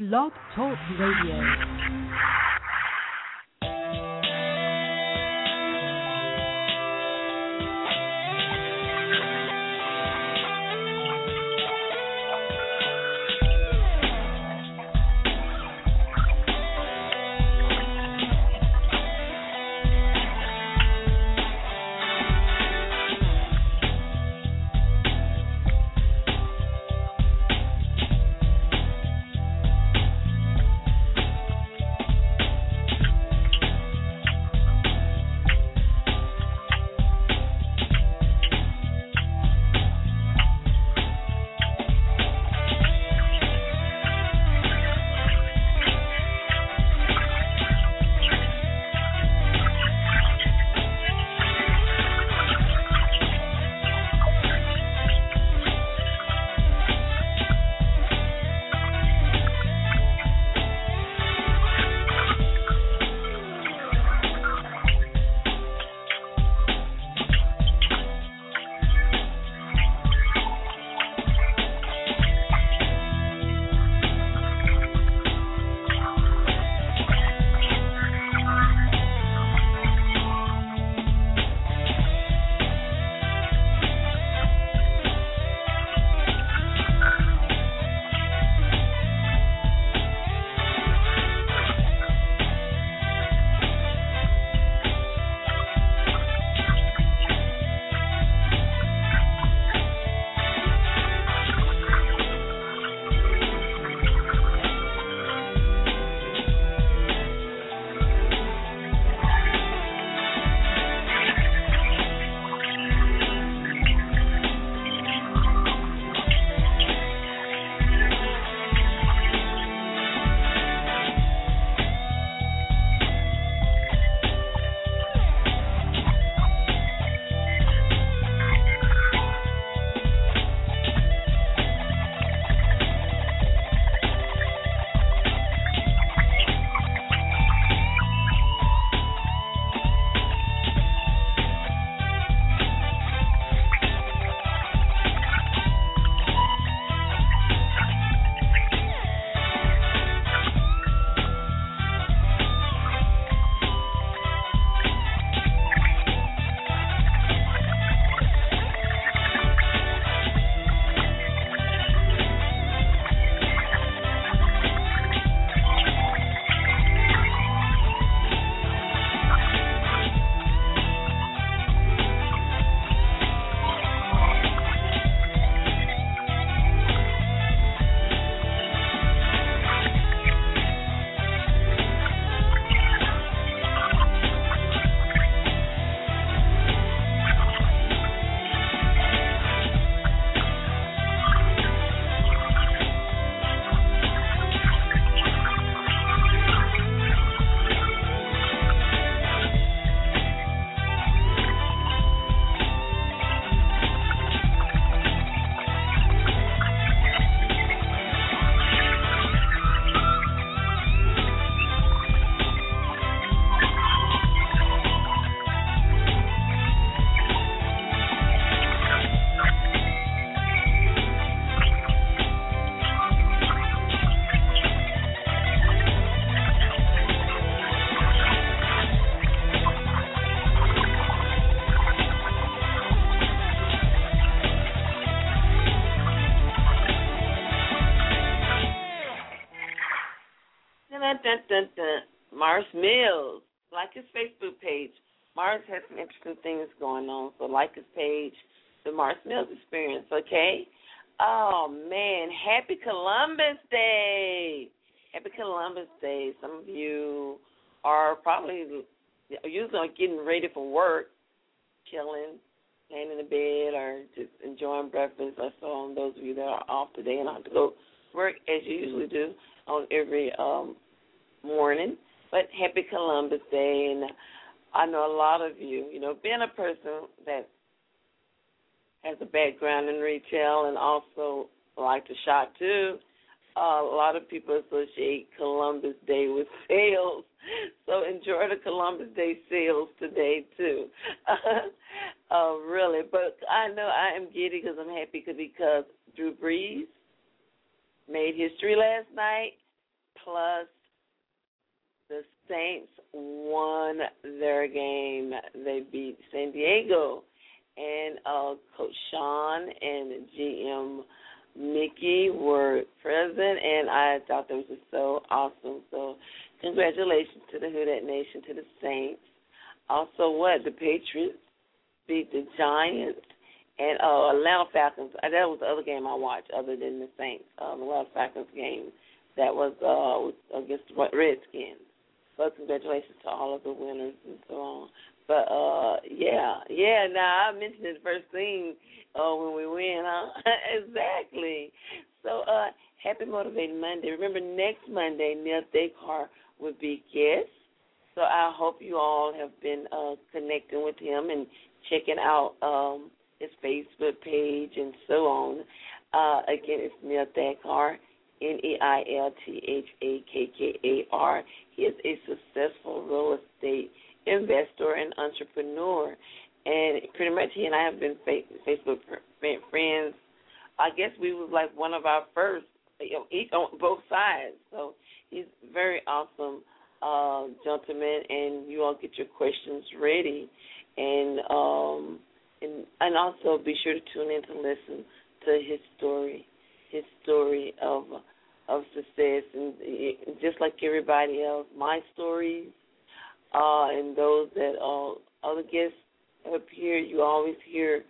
Blog Talk Radio. Dun, dun, dun. Mars Mills. Like his Facebook page. Mars has some interesting things going on, so like his page, the Mars Mills Experience, okay? Oh, man. Happy Columbus Day. Happy Columbus Day. Some of you are probably usually getting ready for work, chilling, laying in the bed, or just enjoying breakfast or so on those of you that are off today and have to go to work as you usually do on every morning. But happy Columbus Day. And I know a lot of you, being a person that has a background in retail and also like to shop too, a lot of people associate Columbus Day with sales. So enjoy the Columbus Day sales today too. Really. But I know I am giddy because I'm happy because Drew Brees made history last night. Plus, the Saints won their game. They beat San Diego. And Coach Sean and GM Mickey were present, and I thought that was just so awesome. So congratulations to the Who Dat Nation, to the Saints. Also, the Patriots beat the Giants, and Atlanta Falcons. That was the other game I watched other than the Saints. The Atlanta Falcons game that was against the Redskins. But congratulations to all of the winners and so on. But, now I mentioned it first thing when we win, huh? Exactly. So, happy Motivating Monday. Remember, next Monday, Neil Descartes will be guest. So I hope you all have been connecting with him and checking out his Facebook page and so on. Again, it's Neil Descartes, Neilthakar. He is a successful real estate investor and entrepreneur. And pretty much he and I have been Facebook friends. I guess we was like one of our first, each on both sides. So he's very awesome gentleman, and you all get your questions ready. And also be sure to tune in to listen to his story of success, and just like everybody else, my stories, and those that other guests have appeared, you always hear,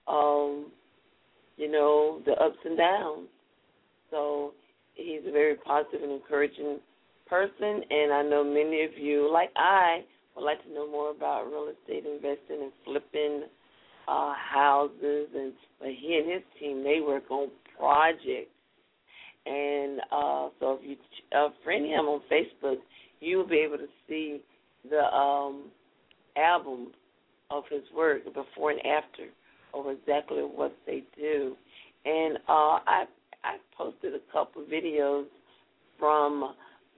the ups and downs. So he's a very positive and encouraging person, and I know many of you, like I, would like to know more about real estate investing and flipping houses, but he and his team, they work on projects. And so if you friend him on Facebook, you will be able to see the album of his work before and after of exactly what they do. And I posted a couple of videos from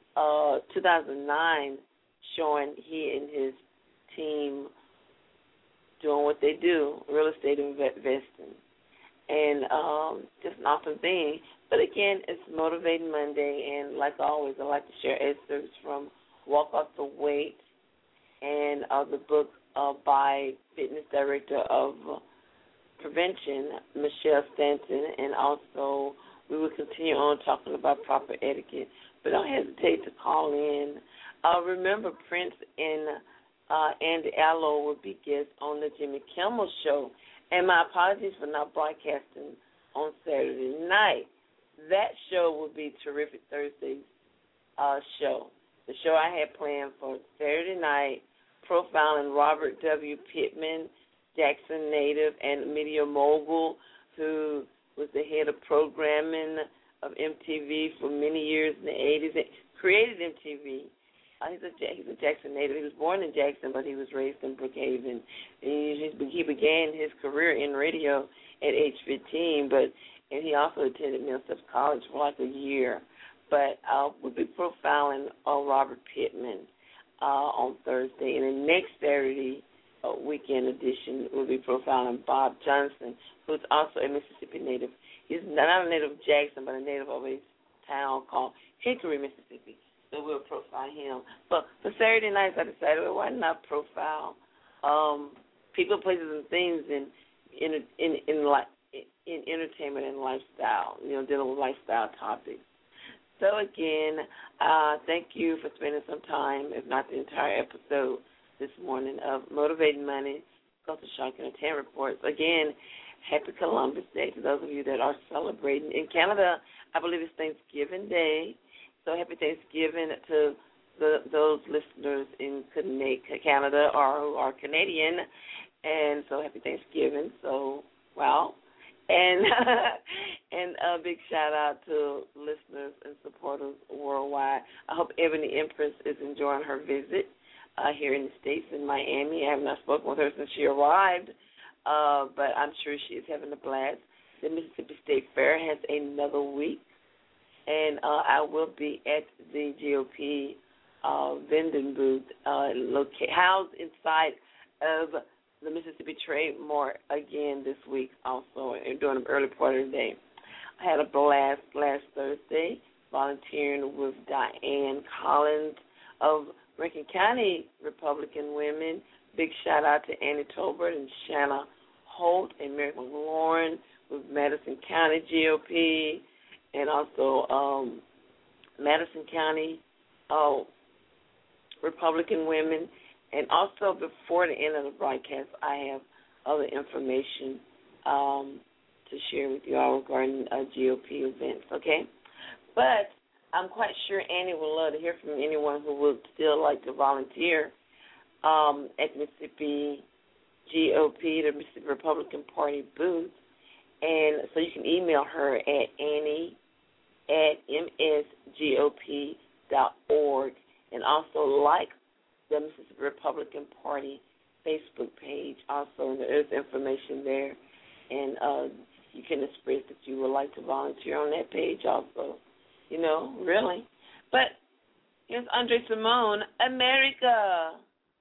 2009 showing he and his team doing what they do, real estate investing. And just an awesome thing. But again, it's Motivating Monday, and like always, I like to share excerpts from Walk Off the Weight and the book by fitness director of prevention, Michelle Stanton, and also we will continue on talking about proper etiquette. But don't hesitate to call in. Remember, Prince and Andy Allo will be guests on the Jimmy Kimmel Show. And my apologies for not broadcasting on Saturday night. That show will be Terrific Thursday's show. The show I had planned for Saturday night, profiling Robert W. Pittman, Jackson native and media mogul, who was the head of programming of MTV for many years in the 80s, and created MTV. He's a Jackson native. He was born in Jackson, but he was raised in Brookhaven. He began his career in radio at age 15, and he also attended Millsaps College for like a year. But we'll be profiling Robert Pittman on Thursday. And the next Saturday weekend edition, we'll be profiling Bob Johnson, who's also a Mississippi native. He's not a native of Jackson, but a native of a town called Hickory, Mississippi. So we'll profile him. But for Saturday nights, I decided, well, why not profile people, places, and things in entertainment and lifestyle, dealing with lifestyle topics. So again, thank you for spending some time, if not the entire episode this morning of Motivating Money, Culture Shock Entertainment Reports. Again, happy Columbus Day to those of you that are celebrating. In Canada, I believe it's Thanksgiving Day. So happy Thanksgiving to those listeners in Canada or who are Canadian. And so happy Thanksgiving. So, wow. And and a big shout-out to listeners and supporters worldwide. I hope Ebony Empress is enjoying her visit here in the States, in Miami. I have not spoken with her since she arrived, but I'm sure she is having a blast. The Mississippi State Fair has another week, and I will be at the GOP vending booth housed inside of the Mississippi Trade Mart again this week also, and during the early part of the day. I had a blast last Thursday volunteering with Diane Collins of Rankin County Republican Women. Big shout out to Annie Tolbert and Shanna Holt and Mary McLaurin with Madison County GOP, and also Madison County Republican Women. And also before the end of the broadcast, I have other information to share with you all regarding GOP events, okay? But I'm quite sure Annie would love to hear from anyone who would still like to volunteer at Mississippi GOP, the Mississippi Republican Party booth. And so you can email her at annie@msgop.org, and also like the Mississippi Republican Party Facebook page. Also, there's information there, and you can express that you would like to volunteer on that page also, really. But here's Andre Simone, America.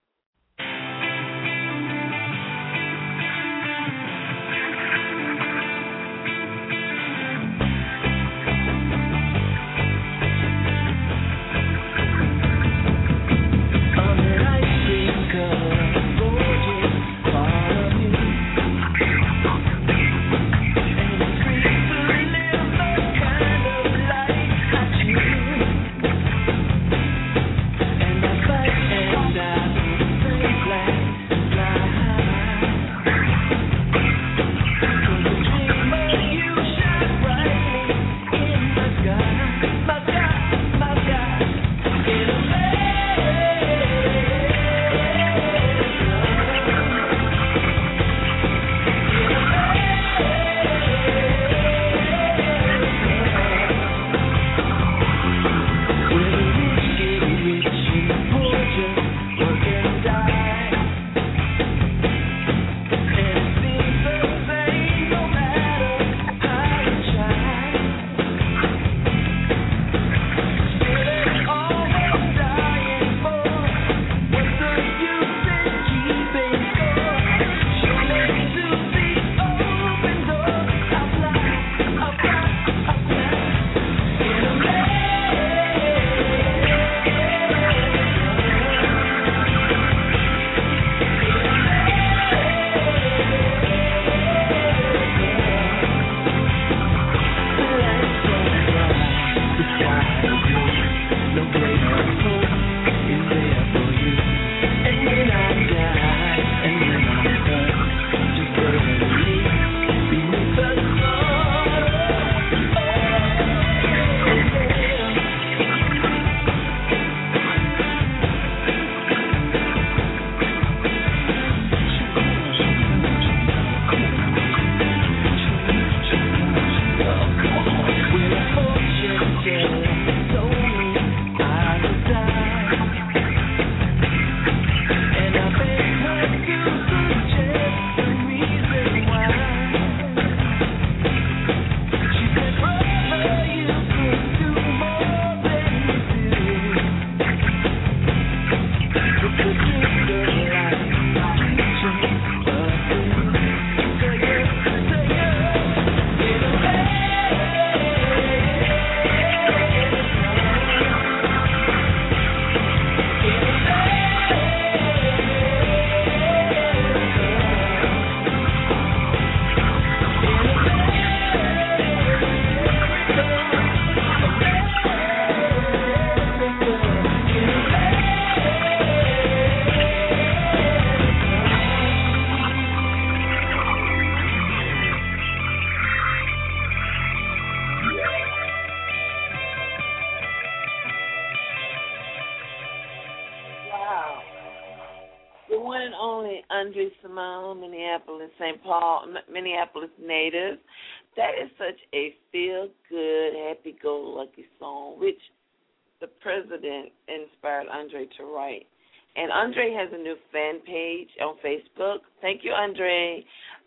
Andre Simone, St. Paul, Minneapolis native. That is such a feel-good, happy-go-lucky song, which the president inspired Andre to write. And Andre has a new fan page on Facebook. Thank you, Andre.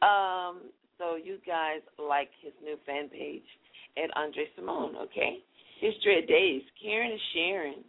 So you guys like his new fan page at Andre Simone, okay? History of Days, Karen and Sharon.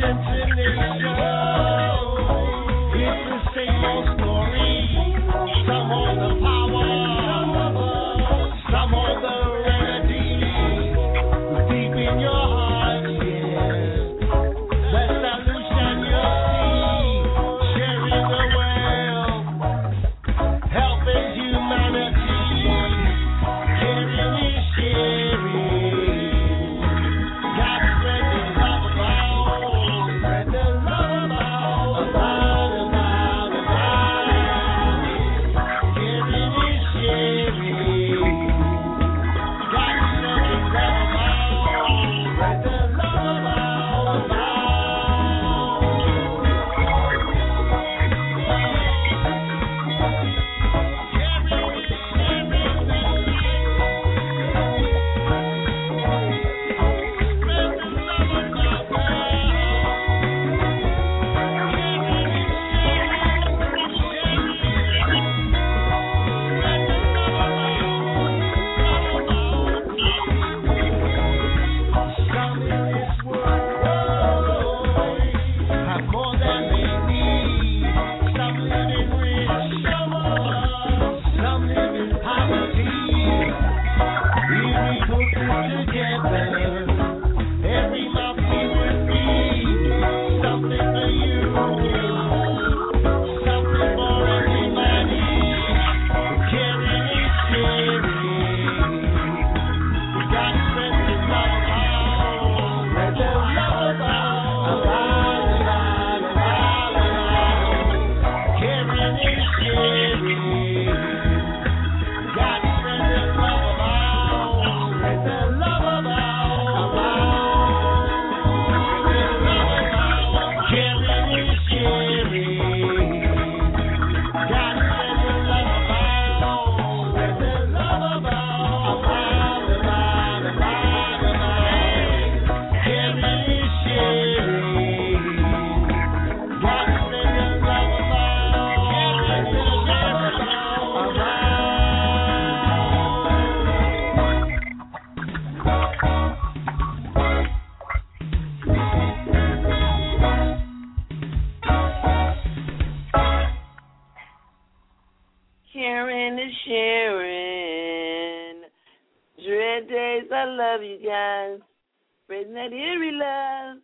love you guys. Spreading that eerie love.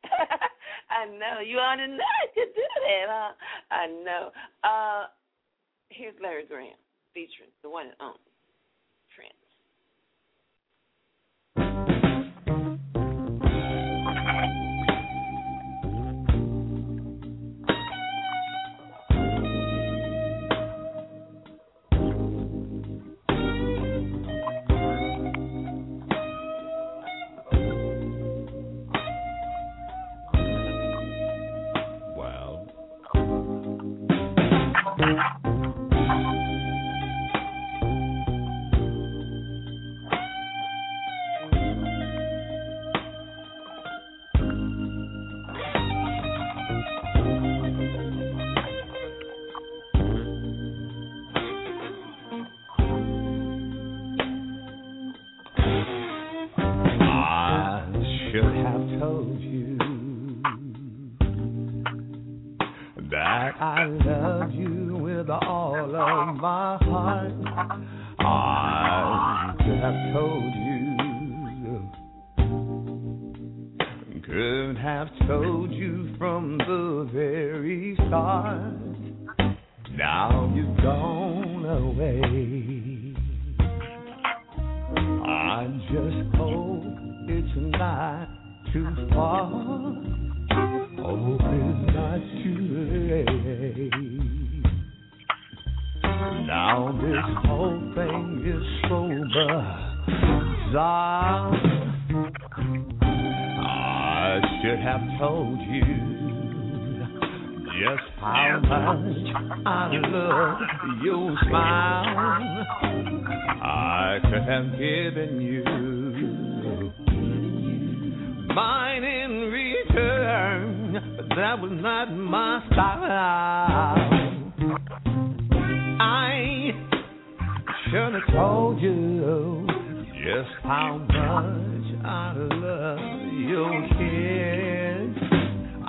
I know. You ought to know I could do that, huh? I know. Here's Larry Graham featuring the one and only Prince. I love you with all of my heart. I could have told you, could have told you from the very start. Now you've gone away. I just hope it's not too far. Hope it's not too late. Now this whole thing is so bizarre. I should have told you just how much I love your smile. I could have given you mine in return, but that was not my style. I should have told you just how much I love your kids.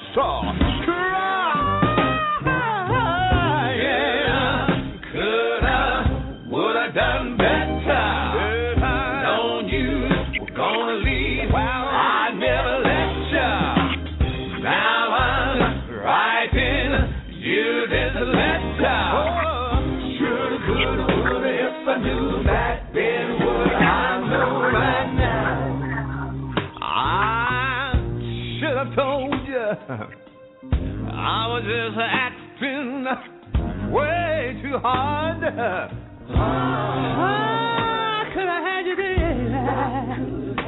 saw crying. Coulda, woulda done better. Known you were gonna leave. I never let you. Now I'm writing you this letter. Shoulda, coulda, woulda, if I knew back then what I know right now. I should have told you I was just acting way too hard. I could have had you there,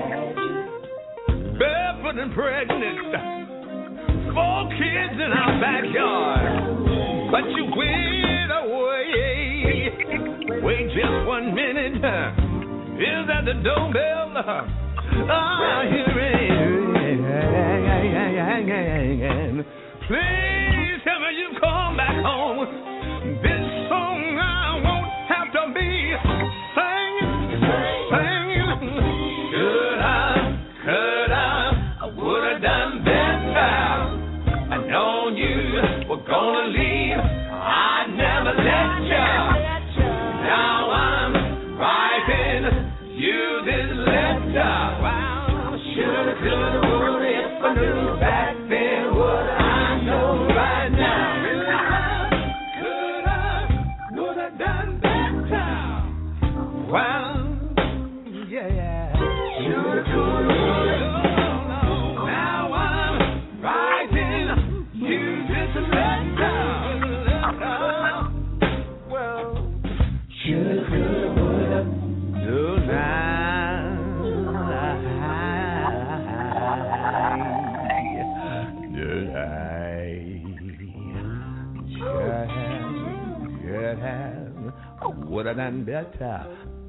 barefoot and pregnant, 4 kids in our backyard, but you went away. Wait just 1 minute. Is that the doorbell? I hear it. Please tell me you come back home. This song I won't have to be singing. Could I would have done better. I known you were gonna leave. I never let you. Now I'm writing you this letter. Wow, shoulda, coulda, woulda, if I knew back then what I know right now. Coulda, woulda done better. Wow, yeah. Shoulda, coulda, woulda. Now I'm writing you this letter. Well, shoulda, coulda, woulda. Would have done better.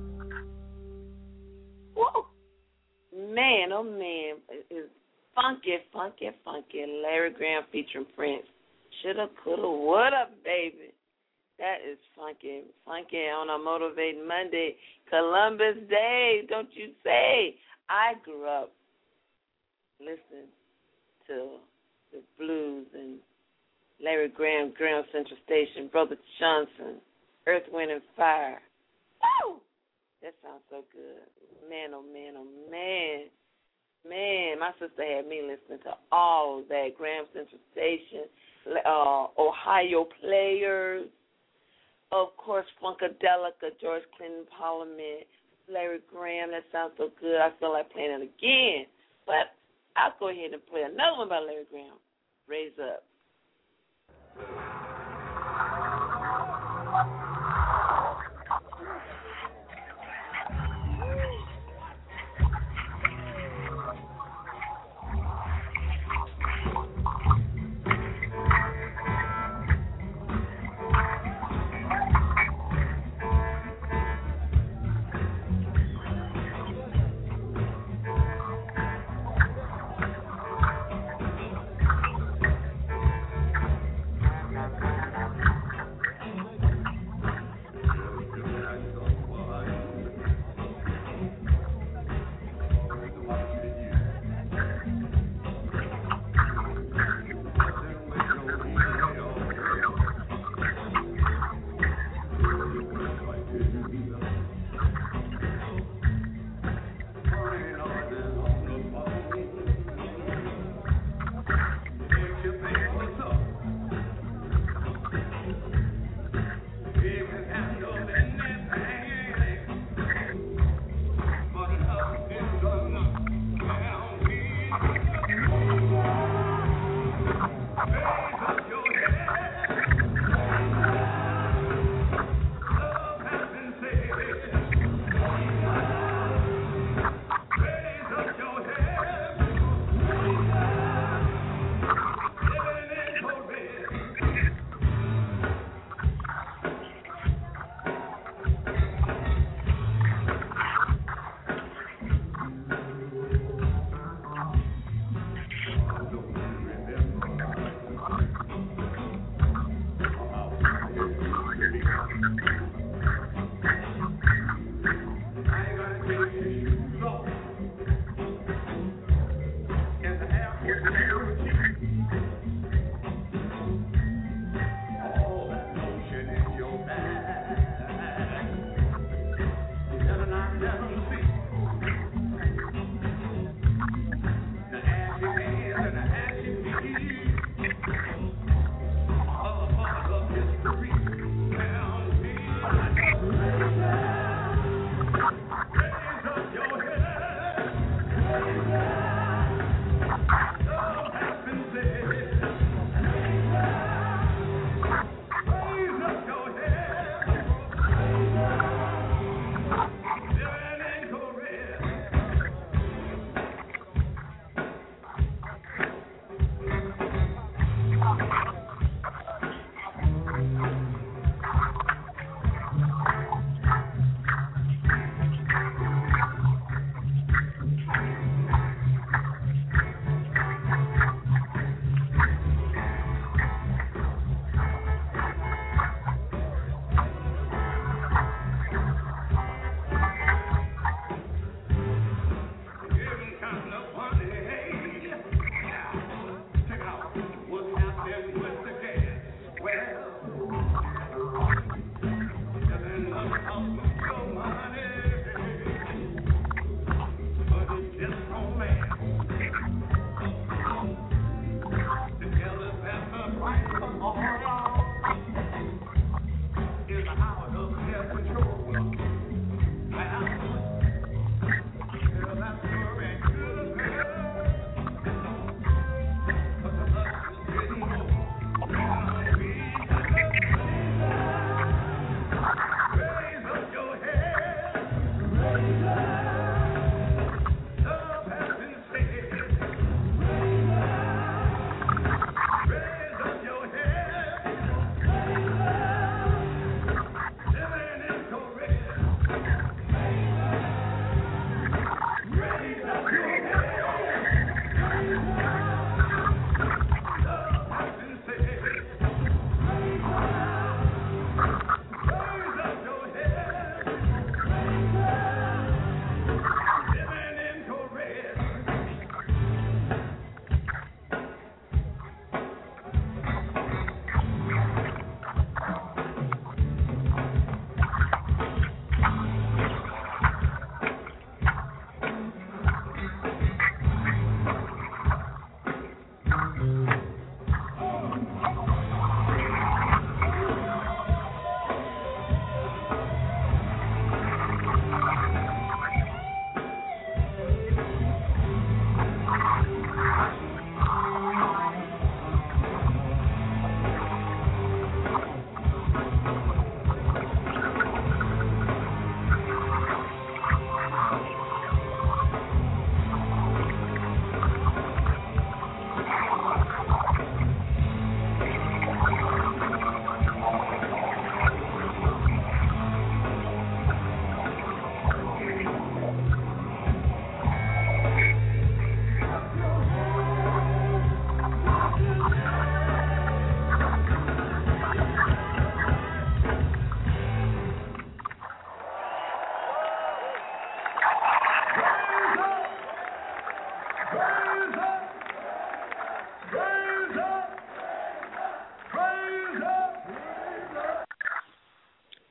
Whoa. Man, oh man, it's funky. Larry Graham featuring Prince. Shoulda, coulda, woulda, baby. That is funky on a Motivating Monday, Columbus Day, don't you say? I grew up listening to the blues and Larry Graham, Graham Central Station, Brother Johnson, Earth, Wind, and Fire. Woo! That sounds so good. Man, oh man, oh man. Man, my sister had me listening to all that. Graham Central Station, Ohio Players, of course, Funkadelica, George Clinton, Parliament, Larry Graham. That sounds so good. I feel like playing it again. But I'll go ahead and play another one by Larry Graham, Raise Up.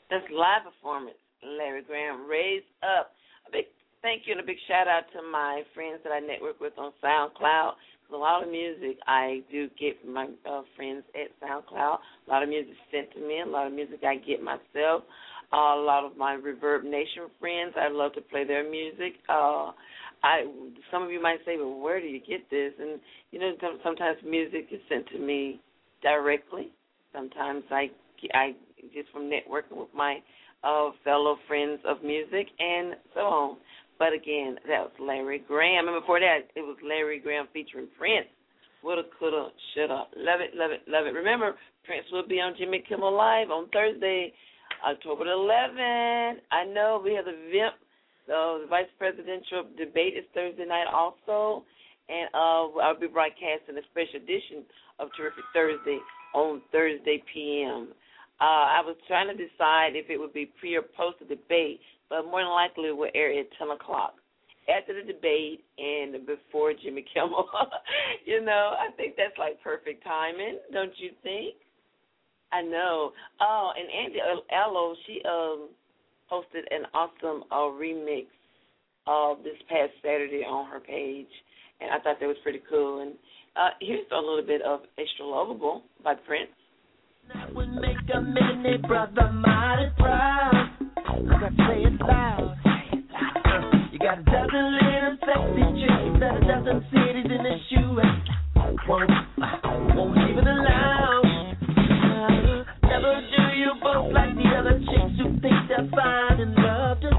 That's live performance. Larry Graham, Raise Up. A big thank you and a big shout out to my friends that I network with on SoundCloud. A lot of music I do get from my friends at SoundCloud. A lot of music sent to me. A lot of music I get myself. A lot of my Reverb Nation friends, I love to play their music. Some of you might say, well, where do you get this? And, sometimes music is sent to me directly. Sometimes I just from networking with my fellow friends of music and so on. But, again, that was Larry Graham. And before that, it was Larry Graham featuring Prince. Woulda, coulda, shoulda. Love it, love it, love it. Remember, Prince will be on Jimmy Kimmel Live on Thursday, October 11th. I know we have the VIMP, the Vice Presidential Debate is Thursday night also. And I'll be broadcasting a special edition of Terrific Thursday on Thursday p.m. I was trying to decide if it would be pre or post the debate, but more than likely it will air at 10 o'clock. After the debate and before Jimmy Kimmel. I think that's like perfect timing, don't you think? I know. Oh, and Andy Allo, she posted an awesome remix this past Saturday on her page, and I thought that was pretty cool. And here's a little bit of Extra Lovable by Prince. That would make a minute brother mighty proud. Look, I say it loud. You got a dozen little sexy chicks at a dozen cities in the U.S. Won't even allow. Never do you both like the other chicks who think they're fine and love to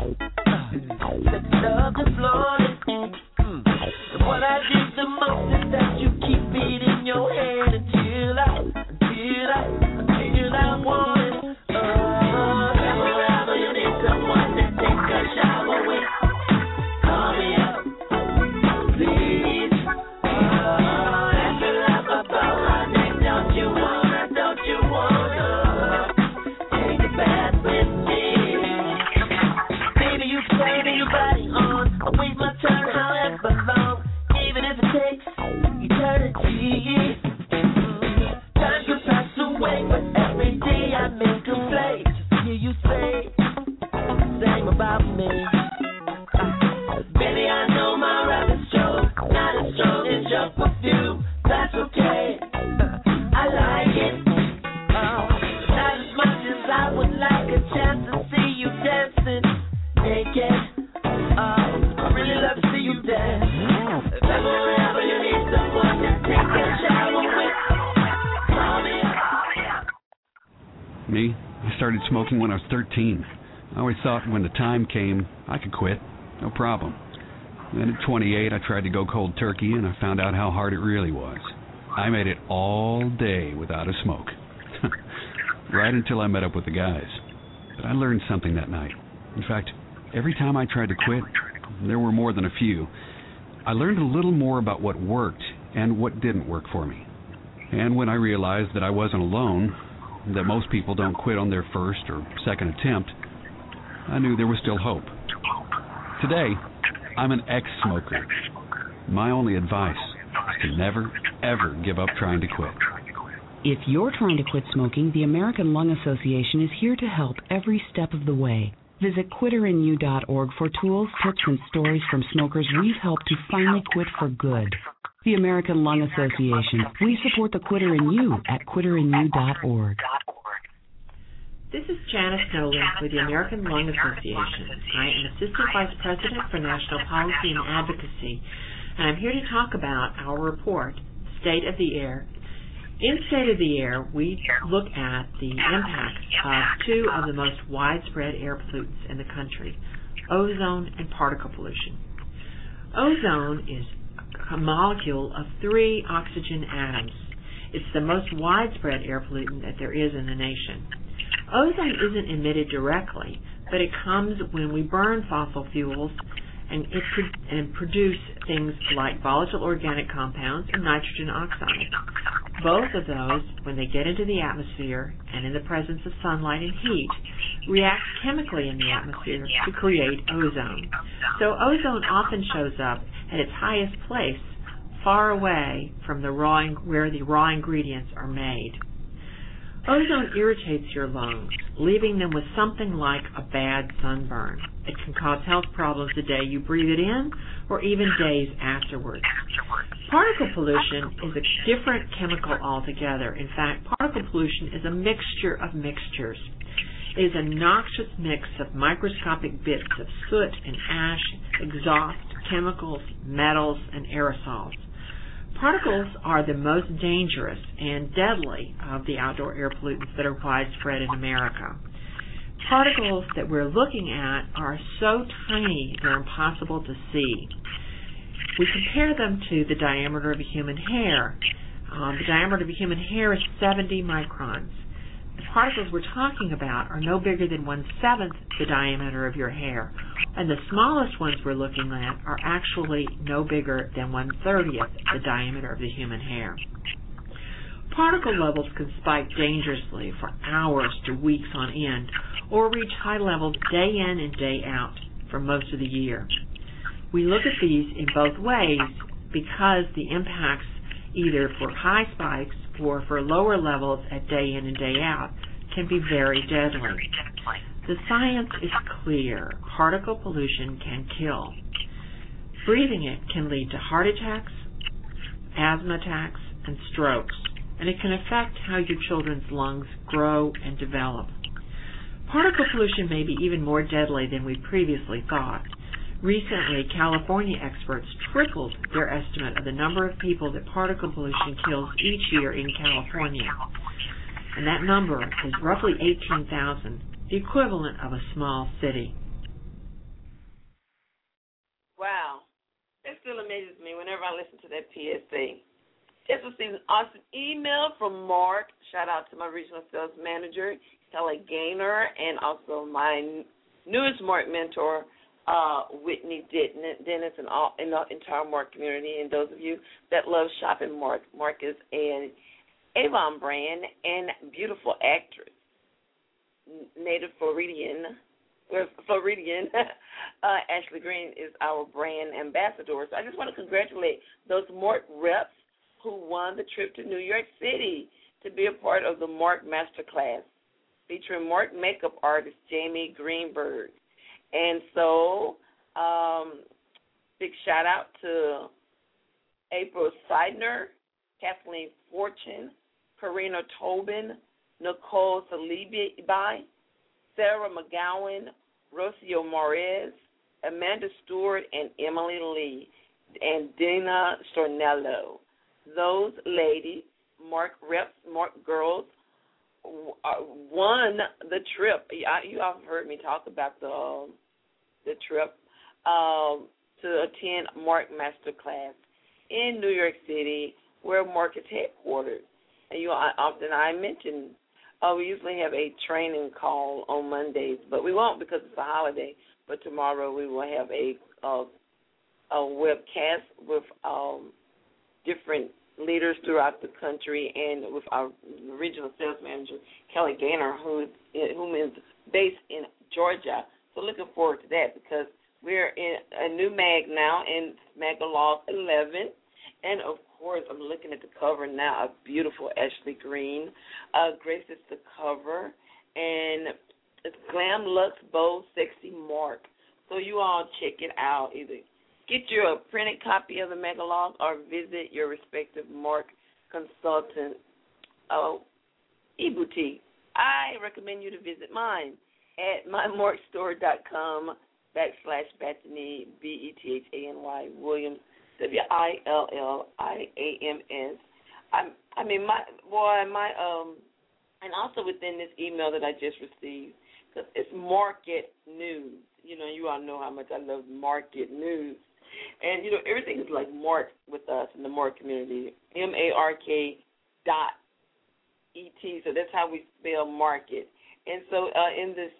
flaunt it. And what I dig the most is that you keep it in your head until I want it. Ever you need someone to take a shower with. Call me up, please. After love about my neck, don't you wanna take a bath with me? Baby, you turn your body on. I'll wait my turn however long, even if it takes eternity. Time could pass away, but every day I make a play to hear you say the same about me. Baby, I know my rap is strong, not as strong as your perfume. That's okay, I like it. Not as much as I would like a chance to see you dancing naked. I really love to see you dance. If ever you need someone to take a shower with, call me up. Me? I started smoking when I was 13. I always thought when the time came, I could quit. No problem. Then at 28, I tried to go cold turkey, and I found out how hard it really was. I made it all day without a smoke. Right until I met up with the guys. But I learned something that night. In fact, every time I tried to quit, there were more than a few, I learned a little more about what worked and what didn't work for me. And when I realized that I wasn't alone, that most people don't quit on their first or second attempt, I knew there was still hope. Today, I'm an ex-smoker. My only advice is to never, ever give up trying to quit. If you're trying to quit smoking, the American Lung Association is here to help every step of the way. Visit quitterinyou.org for tools, tips, and stories from smokers we've helped to finally quit for good. The American Lung Association. We support the quitter in you at quitterinyou.org. This is Janice Nolan with the American Lung Association. I am Assistant Vice President for National Policy and Advocacy, and I'm here to talk about our report, State of the Air. In State of the Air, we look at the impacts of two of the most widespread air pollutants in the country, ozone and particle pollution. Ozone is a molecule of 3 oxygen atoms. It's the most widespread air pollutant that there is in the nation. Ozone isn't emitted directly, but it comes when we burn fossil fuels and produce things like volatile organic compounds and nitrogen oxide. Both of those, when they get into the atmosphere and in the presence of sunlight and heat, react chemically in the atmosphere to create ozone. So ozone often shows up at its highest place, far away from where the raw ingredients are made. Ozone irritates your lungs, leaving them with something like a bad sunburn. It can cause health problems the day you breathe it in or even days afterwards. Particle pollution is a different chemical altogether. In fact, particle pollution is a mixture of mixtures. It is a noxious mix of microscopic bits of soot and ash, exhaust, chemicals, metals, and aerosols. Particles are the most dangerous and deadly of the outdoor air pollutants that are widespread in America. Particles that we're looking at are so tiny they're impossible to see. We compare them to the diameter of a human hair. The diameter of a human hair is 70 microns. The particles we're talking about are no bigger than 1/7 the diameter of your hair, and the smallest ones we're looking at are actually no bigger than 1/30 the diameter of the human hair. Particle levels can spike dangerously for hours to weeks on end, or reach high levels day in and day out for most of the year. We look at these in both ways because the impacts either for high spikes or for lower levels at day in and day out can be very deadly. The science is clear. Particle pollution can kill. Breathing it can lead to heart attacks, asthma attacks, and strokes, and it can affect how your children's lungs grow and develop. Particle pollution may be even more deadly than we previously thought. Recently, California experts tripled their estimate of the number of people that particle pollution kills each year in California. And that number is roughly 18,000, the equivalent of a small city. Wow. It still amazes me whenever I listen to that PSA. Just received an awesome email from Mark. Shout out to my regional sales manager, Kelly Gaynor, and also my newest Mark mentor, Whitney Dennis, and all in the entire Mark community, and those of you that love shopping Mark. Mark is an Avon brand and beautiful actress, native Floridian. Ashley Green is our brand ambassador. So I just want to congratulate those Mark reps who won the trip to New York City to be a part of the Mark Masterclass featuring Mark makeup artist Jamie Greenberg. And so, big shout out to April Seidner, Kathleen Fortune, Karina Tobin, Nicole Salibi, Sarah McGowan, Rocio Morez, Amanda Stewart, and Emily Lee, and Dina Stornello. Those ladies, Mark reps, Mark girls, won the trip. You all have heard me talk about the trip to attend Mark Masterclass in New York City, where Mark is headquartered. And I mention we usually have a training call on Mondays, but we won't because it's a holiday. But tomorrow we will have a webcast with different leaders throughout the country, and with our regional sales manager, Kelly Gaynor, whom is based in Georgia. So looking forward to that because we're in a new mag now, in Magalog 11. And, of course, I'm looking at the cover now, a beautiful Ashley Green. graces the cover. And it's Glam Luxe Bold Sexy Mark. So you all check it out. Either get you a printed copy of the Megalog or visit your respective Mark consultant e-boutique. I recommend you to visit mine at mymarkstore.com/Bethany, Bethany Williams, Williams. And also within this email that I just received, because it's market news. You know, you all know how much I love market news. And, you know, everything is like marked with us in the Mark community, MARK.ET. So that's how we spell market. And so in this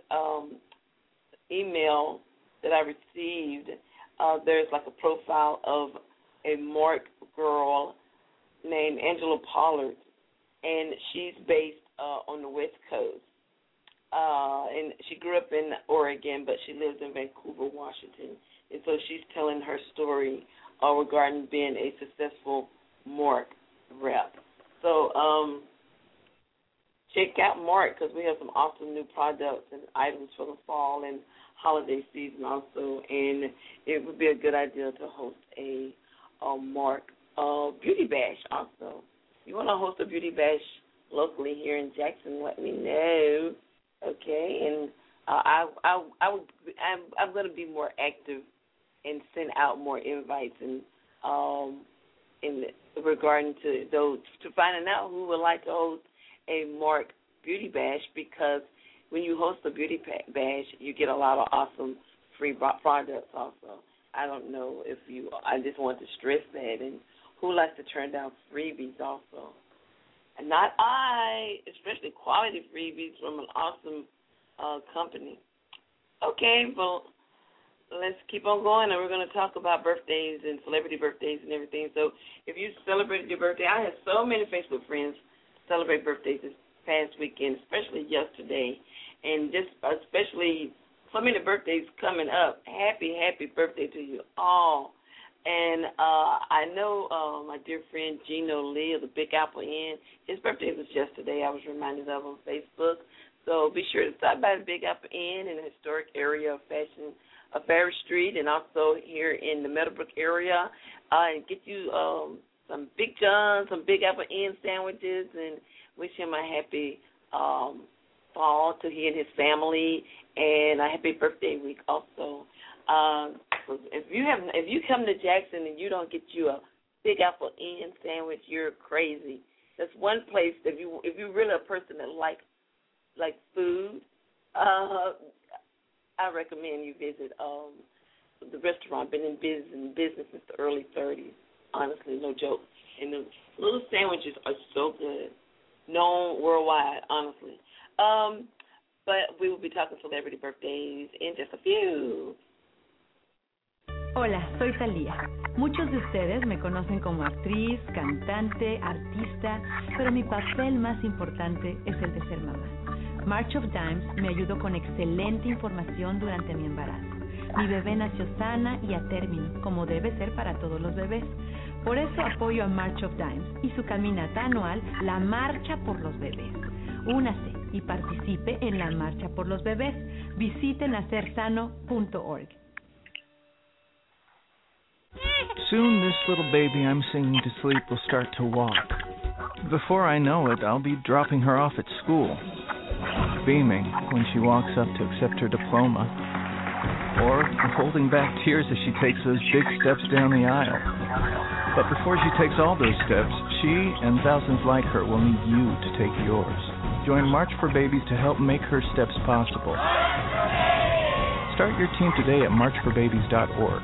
email that I received, there's like a profile of a Mark girl named Angela Pollard, and she's based on the West Coast. And she grew up in Oregon, but she lives in Vancouver, Washington. And so she's telling her story regarding being a successful Mark rep. So check check out Mark because we have some awesome new products and items for the fall and holiday season also. And it would be a good idea to host a Mark beauty bash also. If you want to host a beauty bash locally here in Jackson, let me know. Okay, and I'm going to be more active and send out more invites and in regarding to those to finding out who would like to host a Mark beauty bash, because when you host a beauty bash, you get a lot of awesome free products also. I don't know if you. I just want to stress that. And who likes to turn down freebies also? And not I, especially quality freebies from an awesome company. Okay, well, let's keep on going, and we're going to talk about birthdays and celebrity birthdays and everything. So if you celebrated your birthday, I had so many Facebook friends celebrate birthdays this past weekend, especially yesterday, and just especially so many birthdays coming up. Happy birthday to you all. And I know my dear friend Gino Lee of the Big Apple Inn, his birthday was yesterday. I was reminded of on Facebook. So be sure to stop by the Big Apple Inn in the historic area of Ferry Street, and also here in the Meadowbrook area, and get you some Big John's, some Big Apple Inn sandwiches, and wish him a happy fall to he and his family, and a happy birthday week also. If you come to Jackson and you don't get you a Big Apple Inn sandwich, you're crazy. That's one place that if you're really a person that likes food, I recommend you visit the restaurant. Been in business since the early 30s. Honestly, no joke. And the little sandwiches are so good, known worldwide. Honestly, but we will be talking celebrity birthdays in just a few. Hola, soy Thalía. Muchos de ustedes me conocen como actriz, cantante, artista, pero mi papel más importante es el de ser mamá. March of Dimes me ayudó con excelente información durante mi embarazo. Mi bebé nació sana y a término, como debe ser para todos los bebés. Por eso apoyo a March of Dimes y su caminata anual, la Marcha por los Bebés. Únase y participe en la Marcha por los Bebés. Visite nacersano.org. Soon this little baby I'm singing to sleep will start to walk. Before I know it, I'll be dropping her off at school, beaming when she walks up to accept her diploma, or holding back tears as she takes those big steps down the aisle. But before she takes all those steps, she and thousands like her will need you to take yours. Join March for Babies to help make her steps possible. Start your team today at marchforbabies.org.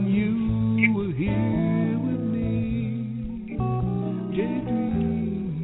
when you were here with me, daydreaming.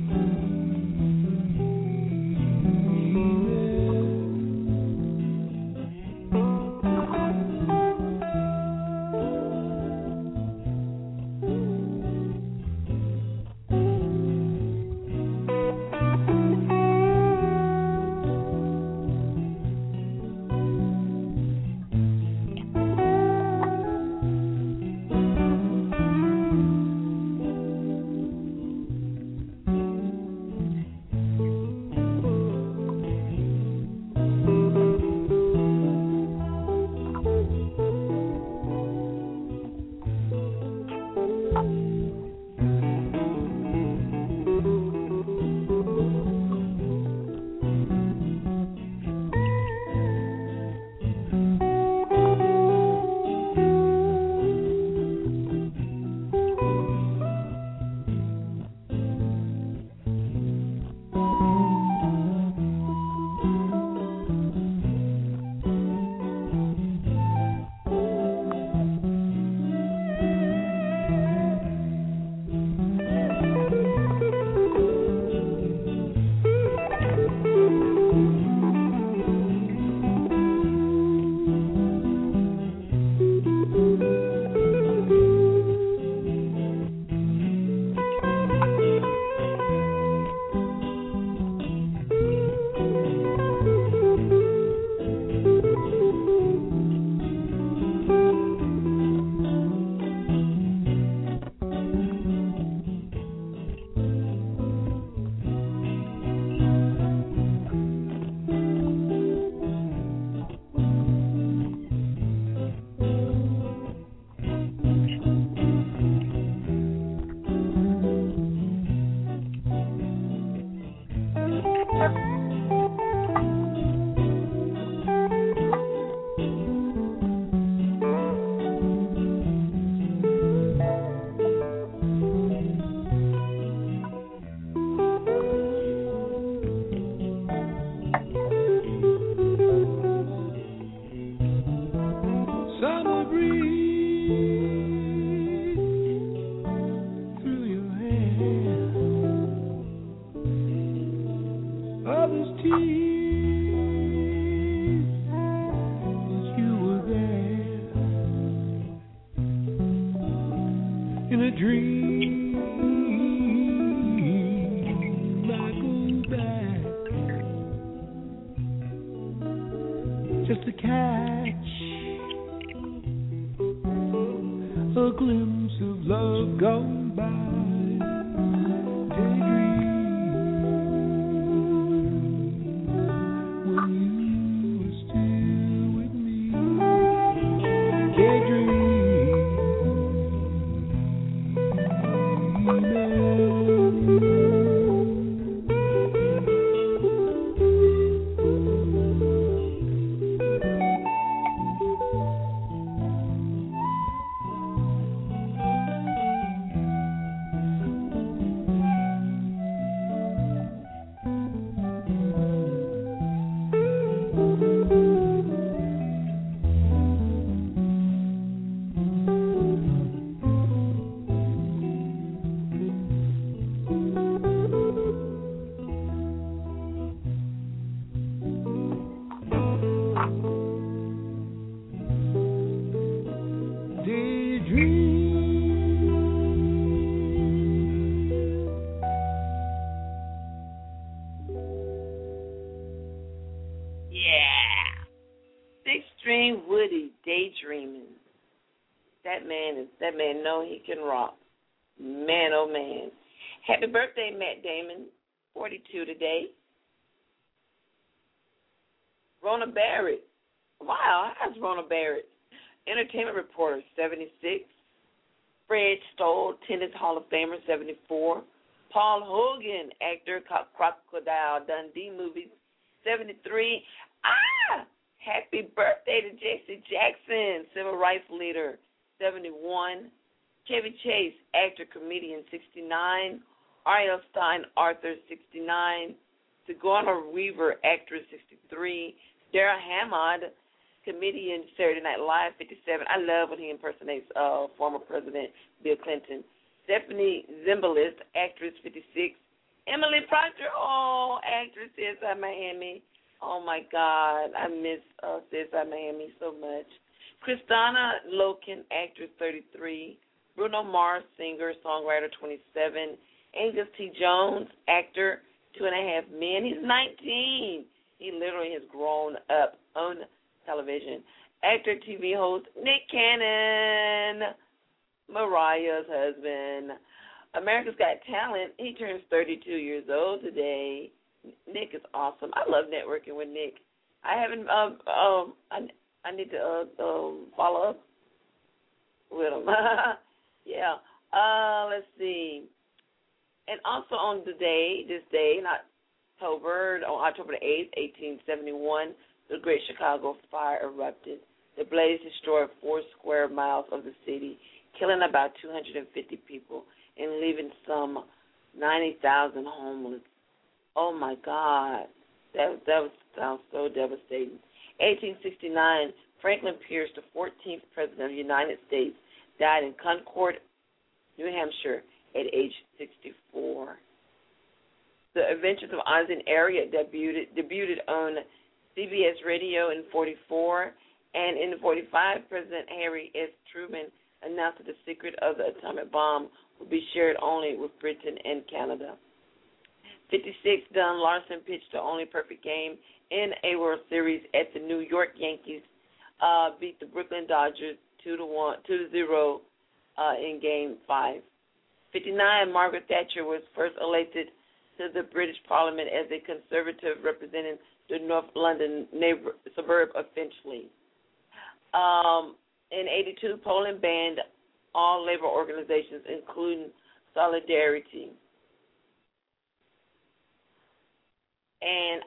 In a dream, I go back just to catch a glimpse of love gone by. Daydream when you were still with me. Daydream. That man know he can rock. Man, oh man. Happy birthday, Matt Damon, 42 today. Rona Barrett. Wow, how's Rona Barrett? Entertainment reporter, 76. Fred Stoll, Tennis Hall of Famer, 74. Paul Hogan, actor, Crocodile Dundee movies, 73. Happy birthday to Jesse Jackson, civil rights leader, 71. Chevy Chase, actor, comedian, 69. R.L. Stein, author, 69. Sigourney Weaver, actress, 63. Darrell Hammond, comedian Saturday Night Live 57. I love when he impersonates former President Bill Clinton. Stephanie Zimbalist, actress 56. Emily Proctor, actress CSI Miami. Oh my God, I miss CSI Miami so much. Kristana Loken, actress 33. Bruno Mars, singer, songwriter 27. Angus T. Jones, actor, 2.5 Men. He's 19. He literally has grown up on television. Actor, TV host Nick Cannon, Mariah's husband. America's Got Talent. He turns 32 years old today. Nick is awesome. I love networking with Nick. I haven't. I need to follow up with him. Yeah. Let's see. And also on this day, in October the 8th, 1871, the Great Chicago Fire erupted. The blaze destroyed 4 square miles of the city, killing about 250 people and leaving some 90,000 homeless. Oh, my God. That sounds so devastating. 1869, Franklin Pierce, the 14th President of the United States, died in Concord, New Hampshire, at age 64. The Adventures of Oz and Harriet debuted on CBS Radio in 44, and in 45, President Harry S. Truman announced that the secret of the atomic bomb would be shared only with Britain and Canada. 56, Don Larson pitched the only perfect game in a World Series at the New York Yankees, beat the Brooklyn Dodgers 2-0 in Game 5. 59, Margaret Thatcher was first elected to the British Parliament as a Conservative representing the North London suburb of Finchley. In 82, Poland banned all labor organizations, including Solidarity. And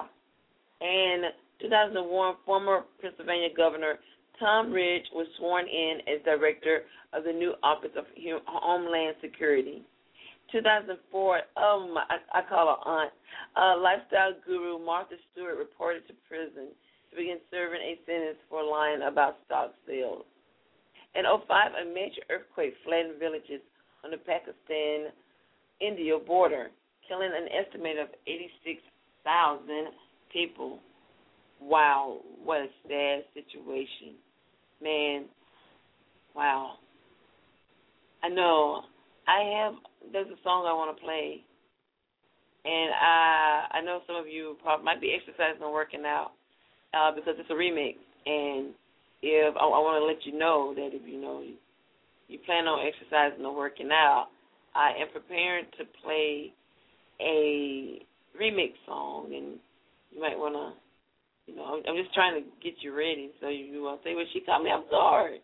2001, former Pennsylvania Governor Tom Ridge was sworn in as director of the new Office of Homeland Security. 2004, I call her aunt, lifestyle guru Martha Stewart reported to prison to begin serving a sentence for lying about stock sales. In 2005, a major earthquake flattened villages on the Pakistan-India border, killing an estimated of 86,000 people. Wow, what a sad situation. Man, wow. I know. There's a song I want to play, and I know some of you probably might be exercising or working out because it's a remix, and if I want to let you know that if you plan on exercising or working out, I am preparing to play a remix song, and you might want to, I'm just trying to get you ready, so you won't say, well, she caught me off guard.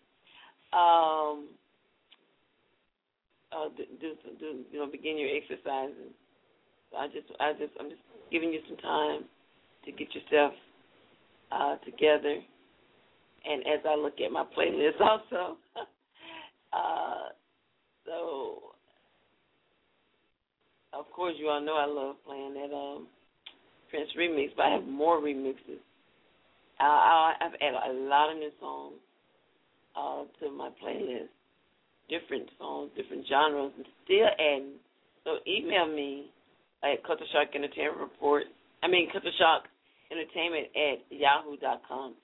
Begin your exercising. So I'm just giving you some time to get yourself together. And as I look at my playlist also, so of course you all know I love playing that Prince remix, but I have more remixes. I've added a lot of new songs to my playlist. Different songs, different genres, and still adding. So email me at Culture Shock Entertainment Culture Shock Entertainment at yahoo.com.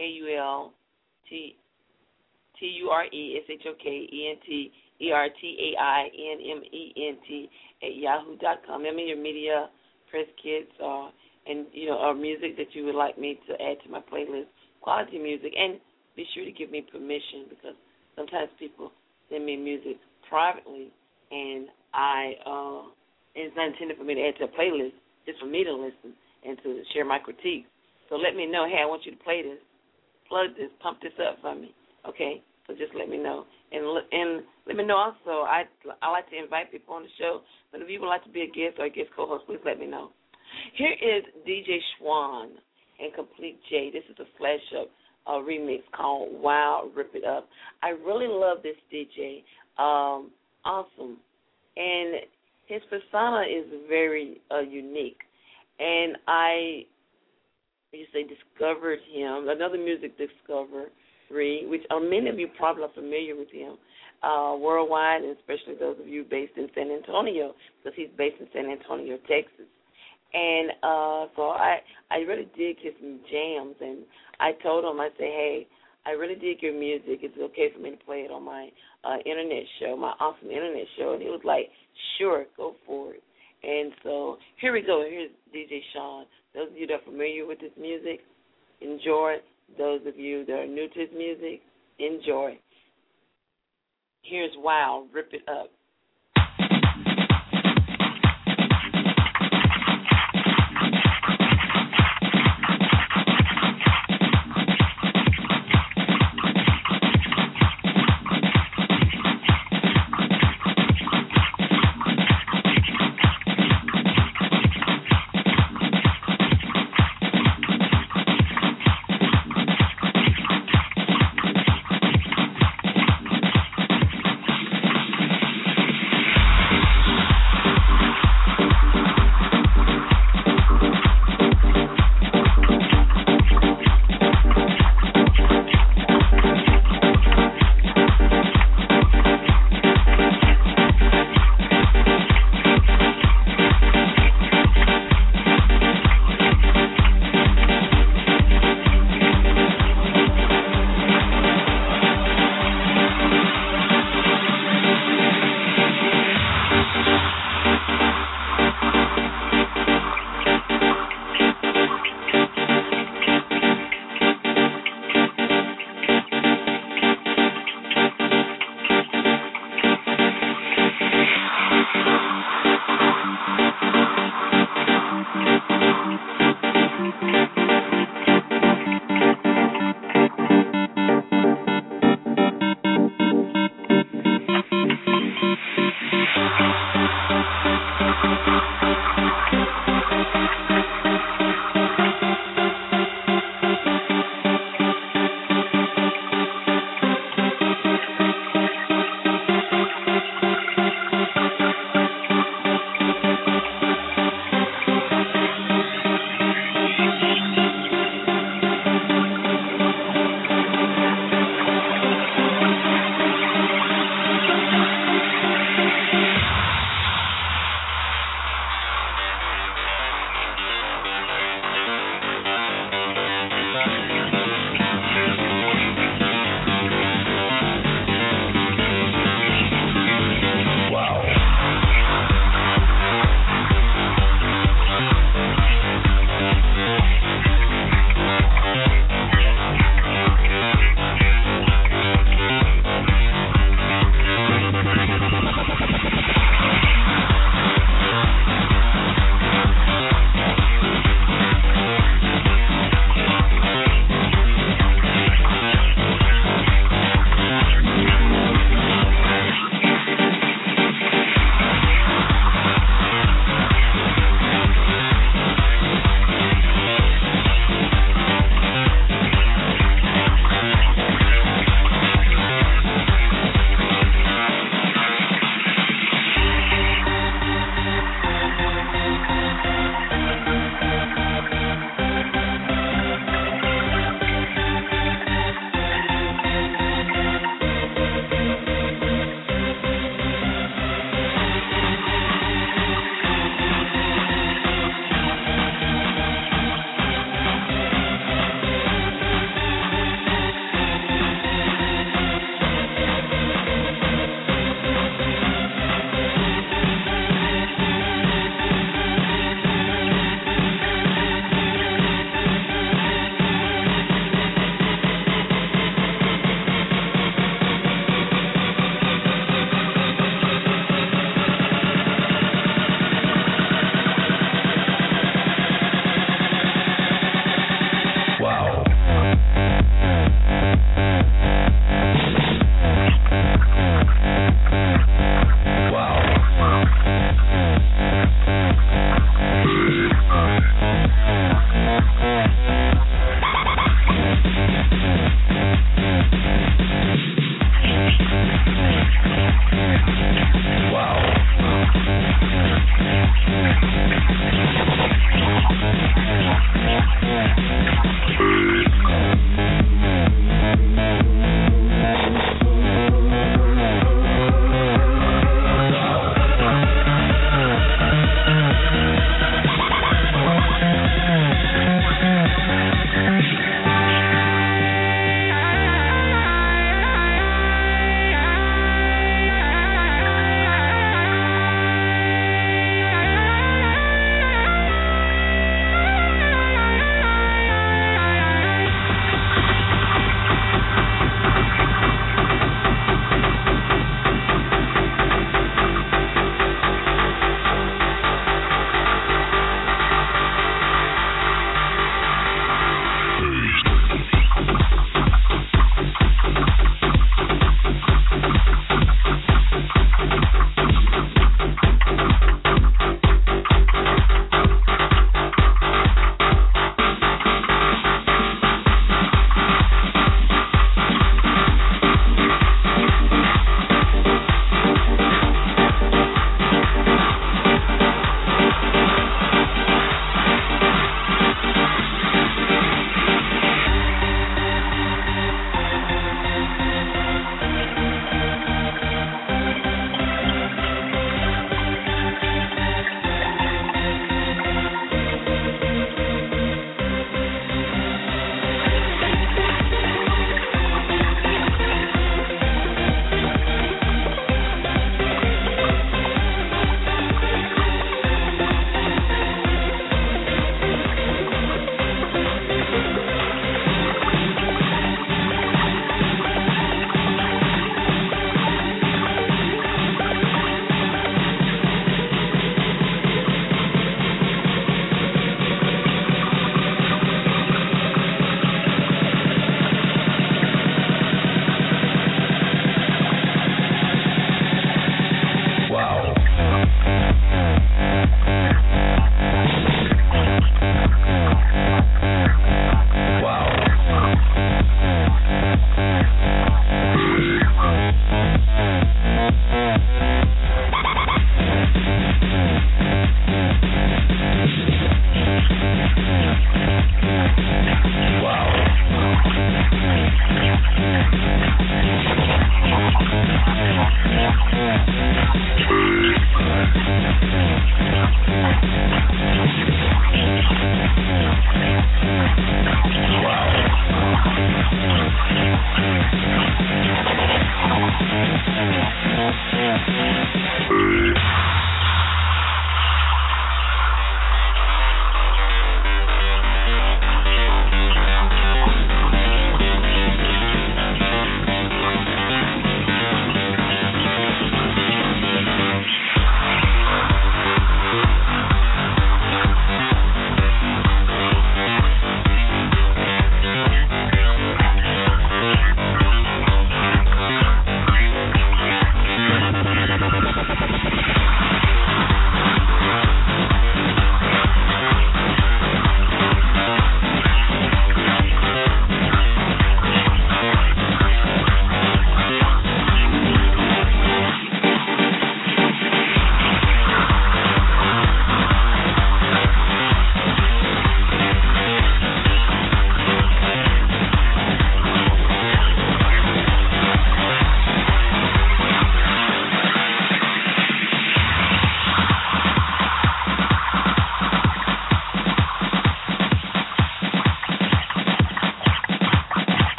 KULTURESHOKENTERTAINMENT at yahoo.com. Let me your media, press kits, and music that you would like me to add to my playlist, quality music, and be sure to give me permission because sometimes people send me music privately, and it's not intended for me to add to a playlist, just for me to listen and to share my critiques. So let me know, hey, I want you to play this, plug this, pump this up for me, okay? So just let me know. And let me know also, I like to invite people on the show, but if you would like to be a guest or a guest co-host, please let me know. Here is DJ Schwan and Complete J. This is a flash-up remix called Wow, Rip It Up. I really love this DJ. Awesome. And his persona is very unique. And I you say discovered him, another music discovery, which many of you probably are familiar with him worldwide, and especially those of you based in San Antonio, because he's based in San Antonio, Texas. And so I really dig his jams, and I told him, I say, hey, I really dig your music. Is it okay for me to play it on my internet show, my awesome internet show? And he was like, sure, go for it. And so here we go. Here's DJ Sean. Those of you that are familiar with his music, enjoy. Those of you that are new to his music, enjoy. Here's Wow, Rip It Up.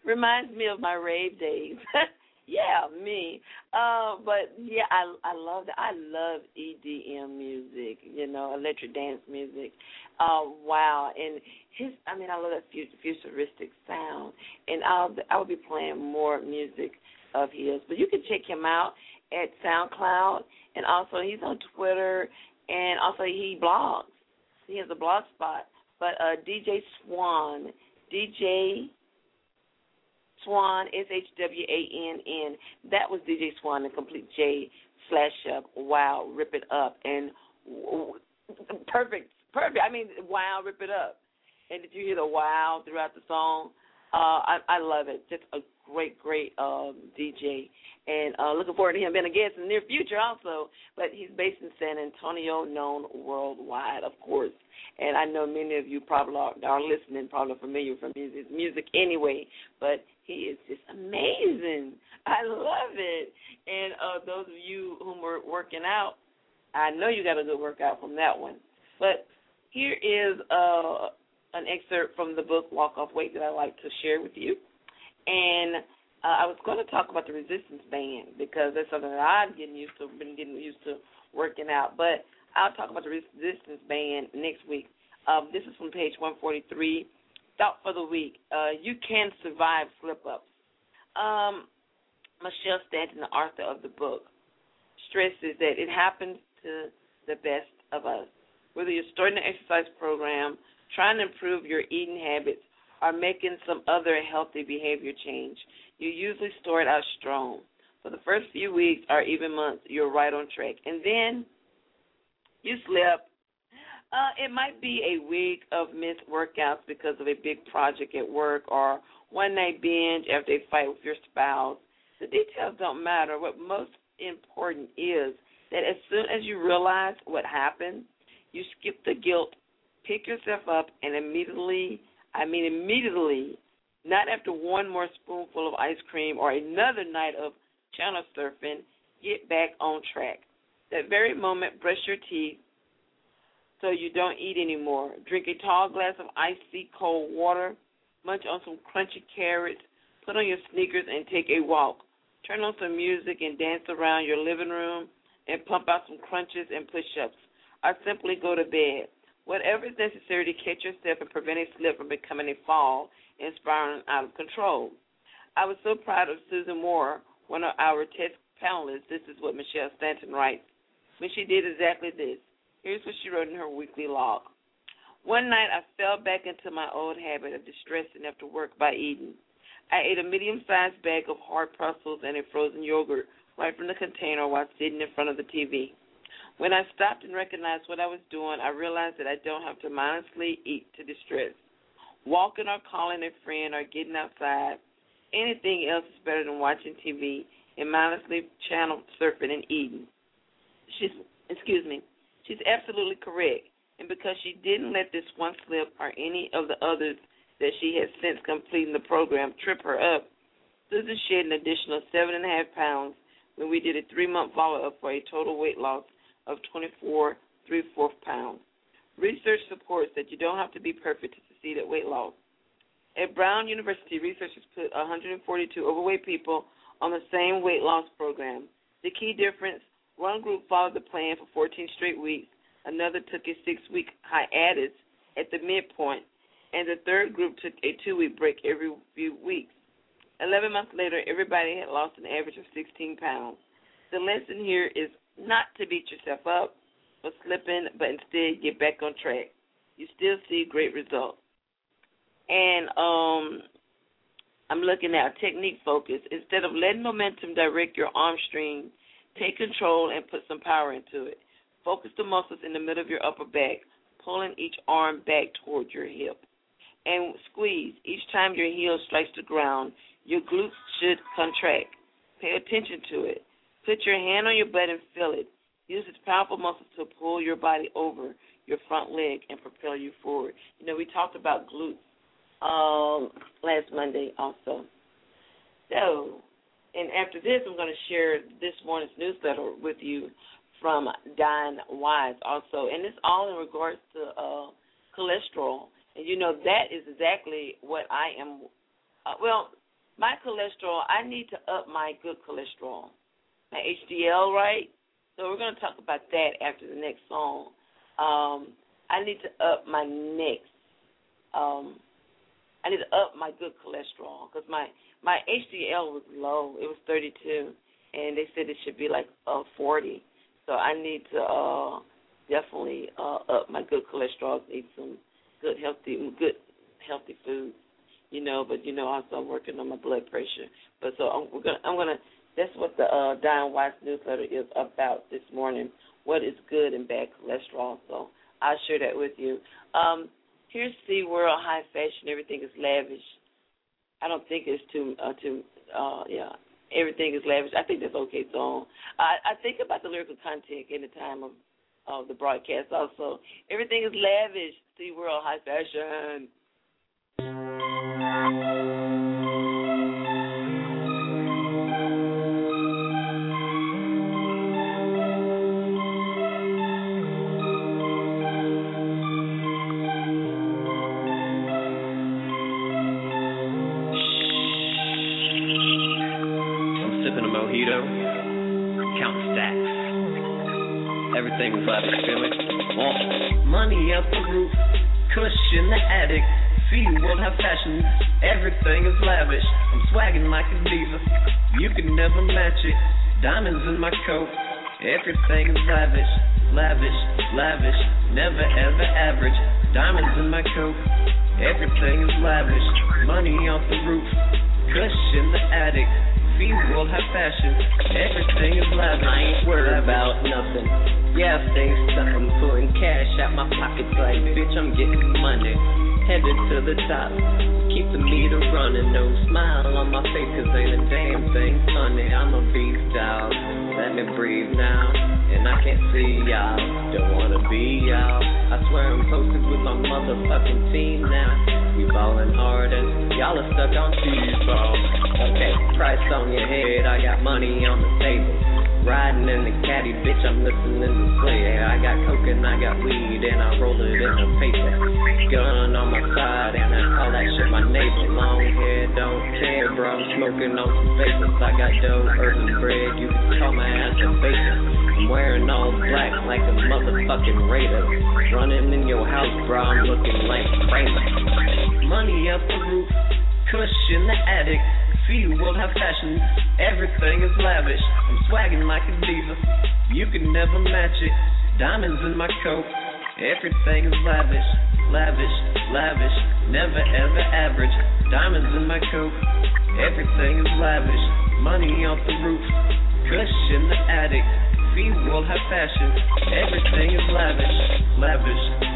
Reminds me of my rave days. Yeah, me. But yeah, I love that. I love EDM music, electric dance music. Wow, and I love that futuristic sound. And I will be playing more music of his. But you can check him out at SoundCloud, and also he's on Twitter, and also he blogs. He has a blog spot. But DJ Swan, Swan, SHWANN. That was DJ Swan, the complete J /up. Wow, rip it up. And perfect. I mean, wow, rip it up. And did you hear the wow throughout the song? I love it. Just a great DJ. And looking forward to him being a guest in the near future also. But he's based in San Antonio, known worldwide, of course. And I know many of you probably are listening, probably familiar from his music anyway. But he is just amazing. I love it. And those of you who were working out, I know you got a good workout from that one. But here is an excerpt from the book Walk Off Weight that I'd like to share with you. And I was going to talk about the resistance band because that's something that I've been getting used to working out. But I'll talk about the resistance band next week. This is from page 143. Thought for the week. You can survive slip-ups. Michelle Stanton, the author of the book, stresses that it happens to the best of us. Whether you're starting an exercise program, trying to improve your eating habits, or making some other healthy behavior change, you usually start out strong. For the first few weeks or even months, you're right on track. And then you slip. It might be a week of missed workouts because of a big project at work or one-night binge after a fight with your spouse. The details don't matter. What most important is that as soon as you realize what happened, you skip the guilt, pick yourself up, and immediately, not after one more spoonful of ice cream or another night of channel surfing, get back on track. That very moment, brush your teeth so you don't eat anymore. Drink a tall glass of icy cold water, munch on some crunchy carrots, put on your sneakers and take a walk. Turn on some music and dance around your living room and pump out some crunches and push-ups. Or simply go to bed. Whatever is necessary to catch yourself and prevent a slip from becoming a fall and spiraling out of control. I was so proud of Susan Moore, one of our test panelists. This is what Michelle Stanton writes. When she did exactly this, here's what she wrote in her weekly log. One night I fell back into my old habit of distressing after work by eating. I ate a medium-sized bag of hard pretzels and a frozen yogurt right from the container while sitting in front of the TV. When I stopped and recognized what I was doing, I realized that I don't have to mindlessly eat to distress. Walking or calling a friend or getting outside, anything else is better than watching TV and mindlessly channel surfing and eating. She's absolutely correct. And because she didn't let this one slip or any of the others that she has since completing the program trip her up, Susan shed an additional 7.5 pounds when we did a 3-month follow-up for a total weight loss of 24 3/4 pounds. Research supports that you don't have to be perfect to succeed at weight loss. At Brown University, researchers put 142 overweight people on the same weight loss program. The key difference, one group followed the plan for 14 straight weeks, another took a 6-week hiatus at the midpoint, and the third group took a 2-week break every few weeks. 11 months later, everybody had lost an average of 16 pounds. The lesson here is not to beat yourself up for slipping, but instead get back on track. You still see great results. And I'm looking at technique focus. Instead of letting momentum direct your arm string, take control and put some power into it. Focus the muscles in the middle of your upper back, pulling each arm back toward your hip. And squeeze. Each time your heel strikes the ground, your glutes should contract. Pay attention to it. Put your hand on your butt and feel it. Use its powerful muscles to pull your body over your front leg and propel you forward. You know, we talked about glutes last Monday also. So, and after this, I'm going to share this morning's newsletter with you from Diane Wise also. And it's all in regards to cholesterol. And, you know, that is exactly what I am, my cholesterol, I need to up my good cholesterol, my HDL, right? So we're going to talk about that after the next song. I need to up my next. I need to up my good cholesterol because my HDL was low. It was 32, and they said it should be like 40. So I need to definitely up my good cholesterol. Eat some good healthy food, But also I'm working on my blood pressure. But so I'm gonna. That's what the Diane Weiss newsletter is about this morning. What is good and bad cholesterol? So I'll share that with you. Here's SeaWorld, high fashion. Everything is lavish. I don't think it's too. Everything is lavish. I think that's okay. So I think about the lyrical content in the time of the broadcast. Also, everything is lavish. SeaWorld, high fashion. Everything is lavish, feel me? Money out the roof, cushion the attic. SeaWorld have fashion, everything is lavish. I'm swagging like a diva, you can never match it. Diamonds in my coat, everything is lavish. Lavish, lavish, never ever average. Diamonds in my coat, everything is lavish. Money off the roof, cushion the attic. SeaWorld have fashion, everything is lavish. I ain't worried about nothing. Yeah, things stuck. I'm pulling cash out my pockets like, bitch, I'm getting money. Headed to the top, keep the meter running. No smile on my face, cause ain't a damn thing funny. I'm a beast dog, let me breathe now. And I can't see y'all, don't wanna be y'all. I swear I'm posted with my motherfucking team now. We ballin' hard and y'all are stuck on T-ball. Okay, price on your head, I got money on the table. Riding in the caddy, bitch, I'm listening to play. I got coke and I got weed and I roll it in a paper. Gun on my side and I call that shit my neighbor. Long hair, don't care, bro, I'm smoking on some vapors. I got dough, earth and bread, you can call my ass a baker. I'm wearing all black like a motherfucking raider. Running in your house, bro, I'm looking like Kramer. Money up the roof, cushion the attic. SeaWorld have fashion, everything is lavish. I'm swagging like a diva, you can never match it. Diamonds in my coat, everything is lavish. Lavish, lavish, never ever average. Diamonds in my coat, everything is lavish. Money off the roof, cushion the attic. SeaWorld have fashion, everything is lavish. Lavish.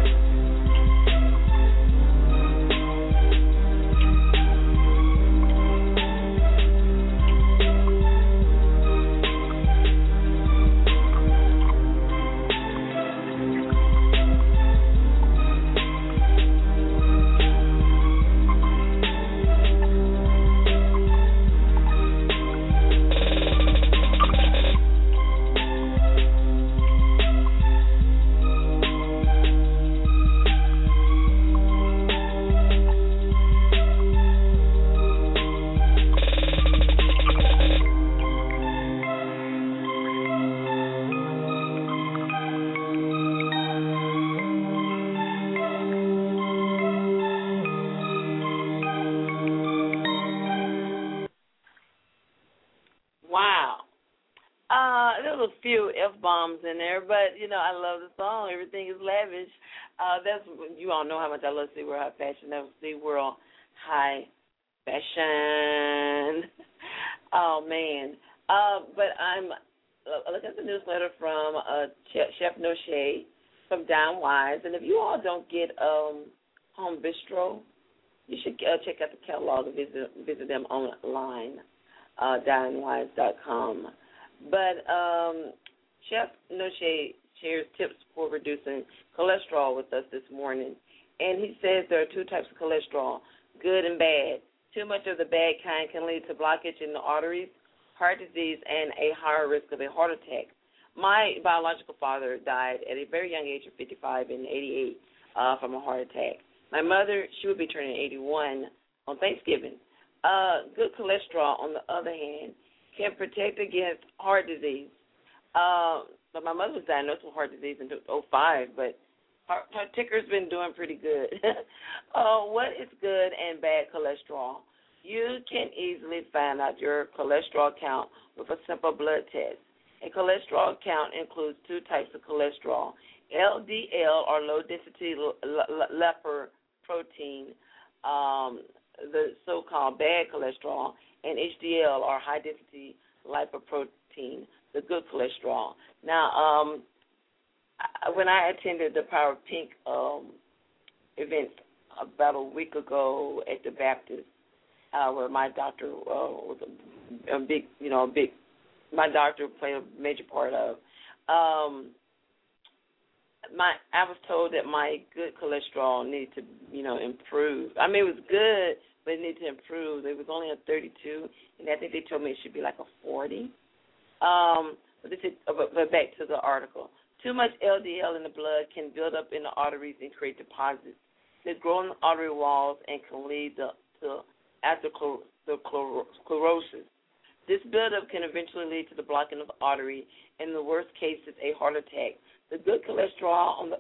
There's a few F-bombs in there, but, I love the song. Everything is lavish. That's, you all know how much I love SeaWorld High Fashion. That was SeaWorld High Fashion. Oh, man. But I'm looking at the newsletter from Chef Noche from Diane Weiss. And if you all don't get Home Bistro, you should check out the catalog and visit them online, DianeWeiss.com. But Chef Noche shares tips for reducing cholesterol with us this morning. And he says there are two types of cholesterol, good and bad. Too much of the bad kind can lead to blockage in the arteries, heart disease, and a higher risk of a heart attack. My biological father died at a very young age of 55 in 88 from a heart attack. My mother, she would be turning 81 on Thanksgiving. Good cholesterol, on the other hand, can protect against heart disease. But my mother was diagnosed with heart disease in 2005, but her ticker's been doing pretty good. What is good and bad cholesterol? You can easily find out your cholesterol count with a simple blood test. A cholesterol count includes two types of cholesterol, LDL, or low-density lipoprotein, the so-called bad cholesterol, and HDL, or high-density lipoprotein, the good cholesterol. Now, when I attended the Power of Pink event about a week ago at the Baptist, where my doctor was a big, my doctor played a major part of. I was told that my good cholesterol needed to, improve. I mean, it was good, but it needed to improve. It was only a 32, and I think they told me it should be like a 40. But back to the article. Too much LDL in the blood can build up in the arteries and create deposits. They grow in the artery walls and can lead to atherosclerosis. This buildup can eventually lead to the blocking of the artery, and in the worst cases, a heart attack. The good cholesterol, on the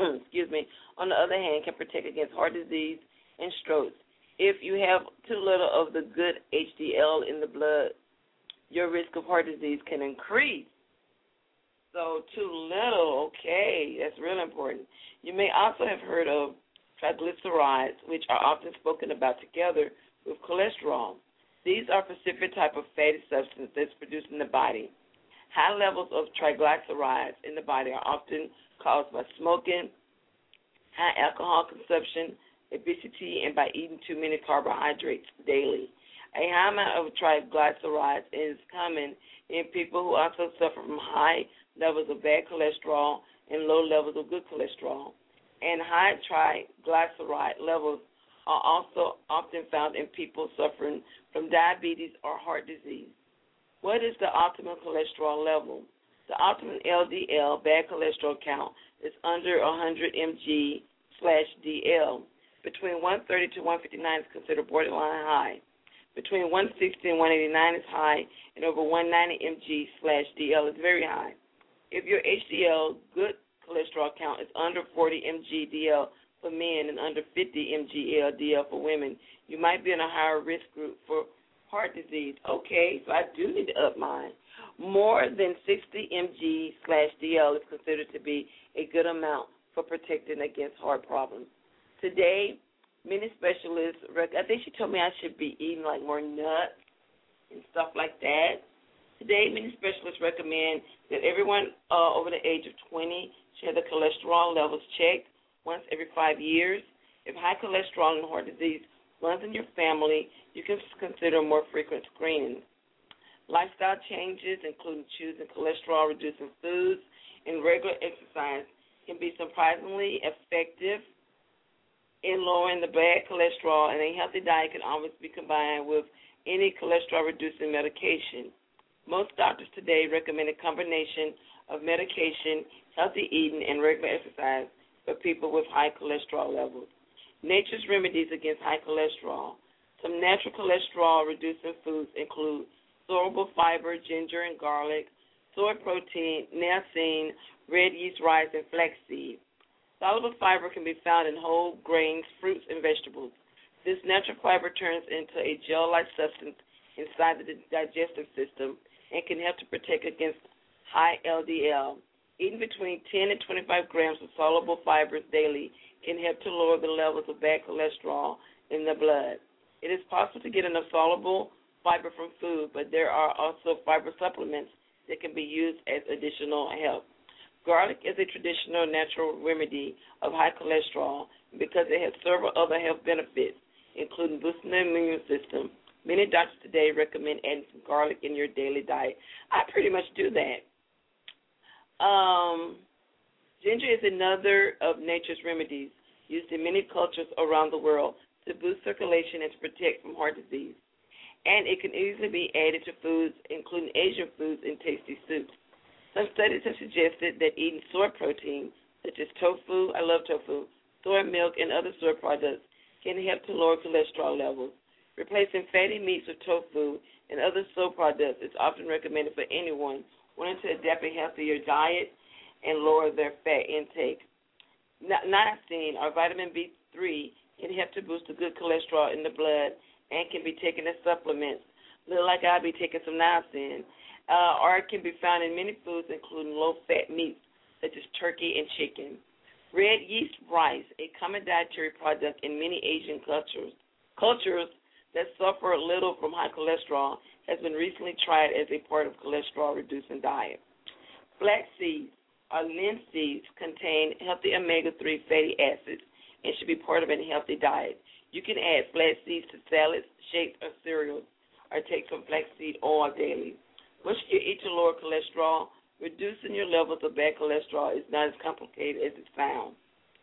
on the other hand, can protect against heart disease and strokes. If you have too little of the good HDL in the blood, your risk of heart disease can increase. So too little, okay, that's really important. You may also have heard of triglycerides, which are often spoken about together with cholesterol. These are a specific type of fatty substance that's produced in the body. High levels of triglycerides in the body are often caused by smoking, high alcohol consumption, obesity, and by eating too many carbohydrates daily. A high amount of triglycerides is common in people who also suffer from high levels of bad cholesterol and low levels of good cholesterol. And high triglyceride levels are also often found in people suffering from diabetes or heart disease. What is the optimal cholesterol level? The optimum LDL, bad cholesterol count, is under 100 mg/dl. Between 130 to 159 is considered borderline high. Between 160 and 189 is high, and over 190 mg/dl is very high. If your HDL, good cholesterol count, is under 40 mg/dl for men and under 50 mg/dl for women, you might be in a higher risk group for heart disease. Okay, so I do need to up mine. More than 60 mg/dl is considered to be a good amount for protecting against heart problems. Today, many specialists, I think she told me I should be eating like more nuts and stuff like that. Today, many specialists recommend that everyone over the age of 20 should have the cholesterol levels checked once every 5 years. If high cholesterol and heart disease runs in your family, you can consider more frequent screening. Lifestyle changes, including choosing cholesterol-reducing foods and regular exercise, can be surprisingly effective in lowering the bad cholesterol, and a healthy diet can always be combined with any cholesterol-reducing medication. Most doctors today recommend a combination of medication, healthy eating, and regular exercise for people with high cholesterol levels. Nature's remedies against high cholesterol. Some natural cholesterol-reducing foods include soluble fiber, ginger and garlic, soy protein, niacin, red yeast rice, and flaxseed. Soluble fiber can be found in whole grains, fruits, and vegetables. This natural fiber turns into a gel-like substance inside the digestive system and can help to protect against high LDL. Eating between 10 and 25 grams of soluble fibers daily can help to lower the levels of bad cholesterol in the blood. It is possible to get enough soluble fiber from food, but there are also fiber supplements that can be used as additional help. Garlic is a traditional natural remedy of high cholesterol because it has several other health benefits, including boosting the immune system. Many doctors today recommend adding some garlic in your daily diet. I pretty much do that. Ginger is another of nature's remedies used in many cultures around the world to boost circulation and to protect from heart disease. And it can easily be added to foods, including Asian foods and tasty soups. Some studies have suggested that eating soy protein, such as tofu, I love tofu, soy milk, and other soy products can help to lower cholesterol levels. Replacing fatty meats with tofu and other soy products is often recommended for anyone wanting to adapt a healthier diet and lower their fat intake. Niacin, or vitamin B3, can help to boost the good cholesterol in the blood and can be taken as supplements. Look like I'll be taking some niacin. Or it can be found in many foods, including low-fat meats such as turkey and chicken. Red yeast rice, a common dietary product in many Asian cultures that suffer a little from high cholesterol, has been recently tried as a part of cholesterol-reducing diet. Flax seeds or linseeds contain healthy omega-3 fatty acids and should be part of a healthy diet. You can add flax seeds to salads, shakes, or cereals, or take some flaxseed oil daily. What should you eat to lower cholesterol? Reducing your levels of bad cholesterol is not as complicated as it sounds.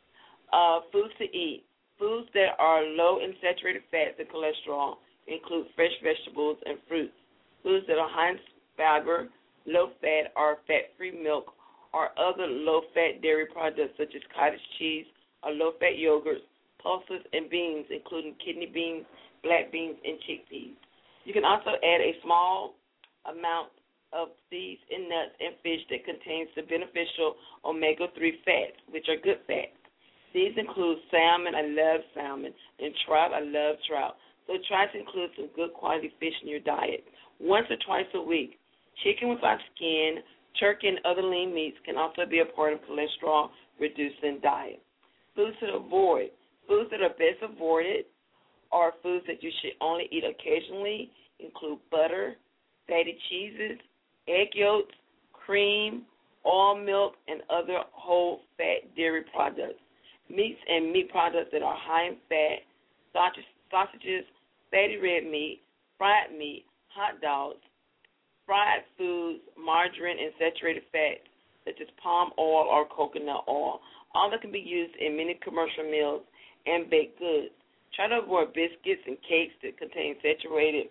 Foods to eat. Foods that are low in saturated fats and cholesterol include fresh vegetables and fruits. Foods that are high in fiber, low-fat or fat-free milk, or other low-fat dairy products such as cottage cheese or low-fat yogurts, pulses, and beans, including kidney beans, black beans, and chickpeas. You can also add a small amount of seeds and nuts and fish that contains the beneficial omega-3 fats, which are good fats. These include salmon, I love salmon, and trout, I love trout. So try to include some good quality fish in your diet. Once or twice a week, chicken without skin, turkey, and other lean meats can also be a part of cholesterol-reducing diet. Foods to avoid. Foods that are best avoided are foods that you should only eat occasionally include butter, fatty cheeses, egg yolks, cream, oil milk, and other whole-fat dairy products. Meats and meat products that are high in fat, sausages, fatty red meat, fried meat, hot dogs, fried foods, margarine, and saturated fats such as palm oil or coconut oil. All that can be used in many commercial meals and baked goods. Try to avoid biscuits and cakes that contain saturated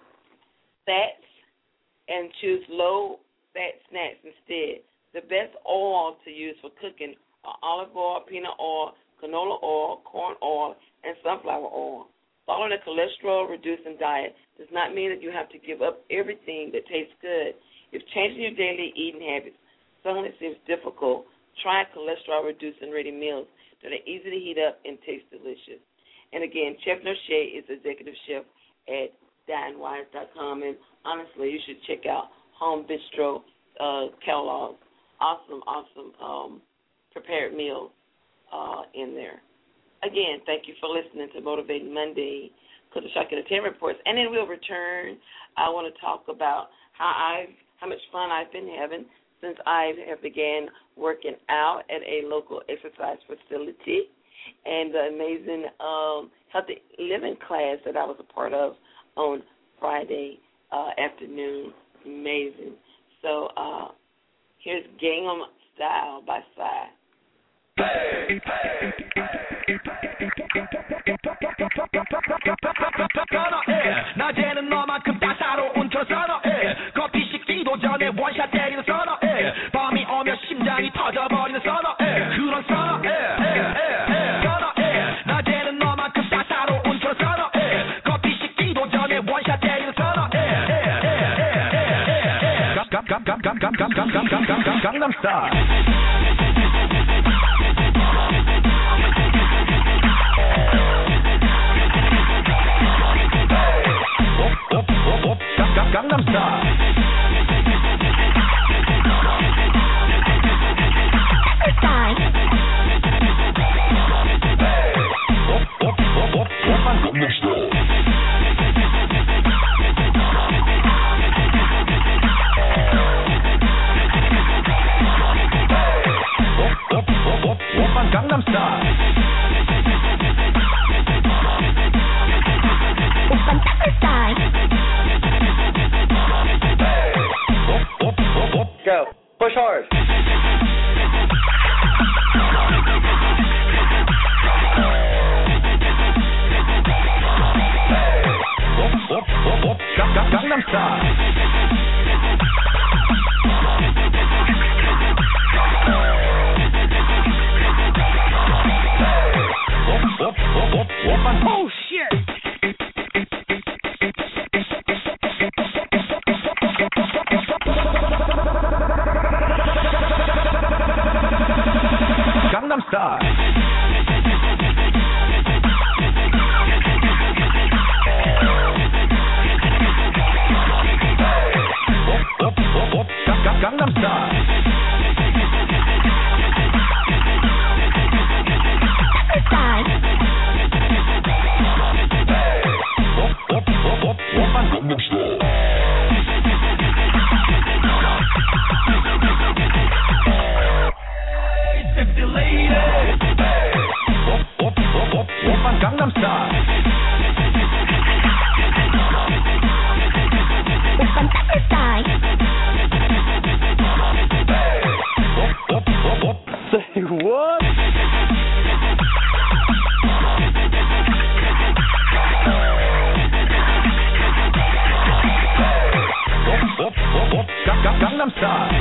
fats and choose low-fat snacks instead. The best oil to use for cooking are olive oil, peanut oil, canola oil, corn oil, and sunflower oil. Following a cholesterol-reducing diet does not mean that you have to give up everything that tastes good. If changing your daily eating habits suddenly seems difficult, try cholesterol-reducing ready meals that are easy to heat up and taste delicious. And again, Chef Noche is executive chef at DineWise.com, and honestly, you should check out Home Bistro Kellogg's awesome prepared meals in there. Again, thank you for listening to Motivating Monday, Culture Shock Entertainment Reports. And then we'll return. I want to talk about how much fun I've been having since I have began working out at a local exercise facility, and the amazing healthy living class that I was a part of on Friday afternoon. Amazing. So here's Gangnam Style by Psy. 낮에는 너만큼 따사로운 저 선어해 커피 식기도 전에 원샷 때리는 선어해 밤이 오면 심장이 터져버리는 선어해 그런 선어해 낮에는 너만큼 따사로운 저 선어해 커피 식기도 전에 원샷 때리는 선어해 Gangnam Style. Gangnam Style. Gangnam Style. Go. Push hard. Gangnam Style. Oh shit. Sexy lady, 오빤 강남 스타일. 오빤 따뜻 스타일. Say what? Gangnam Style.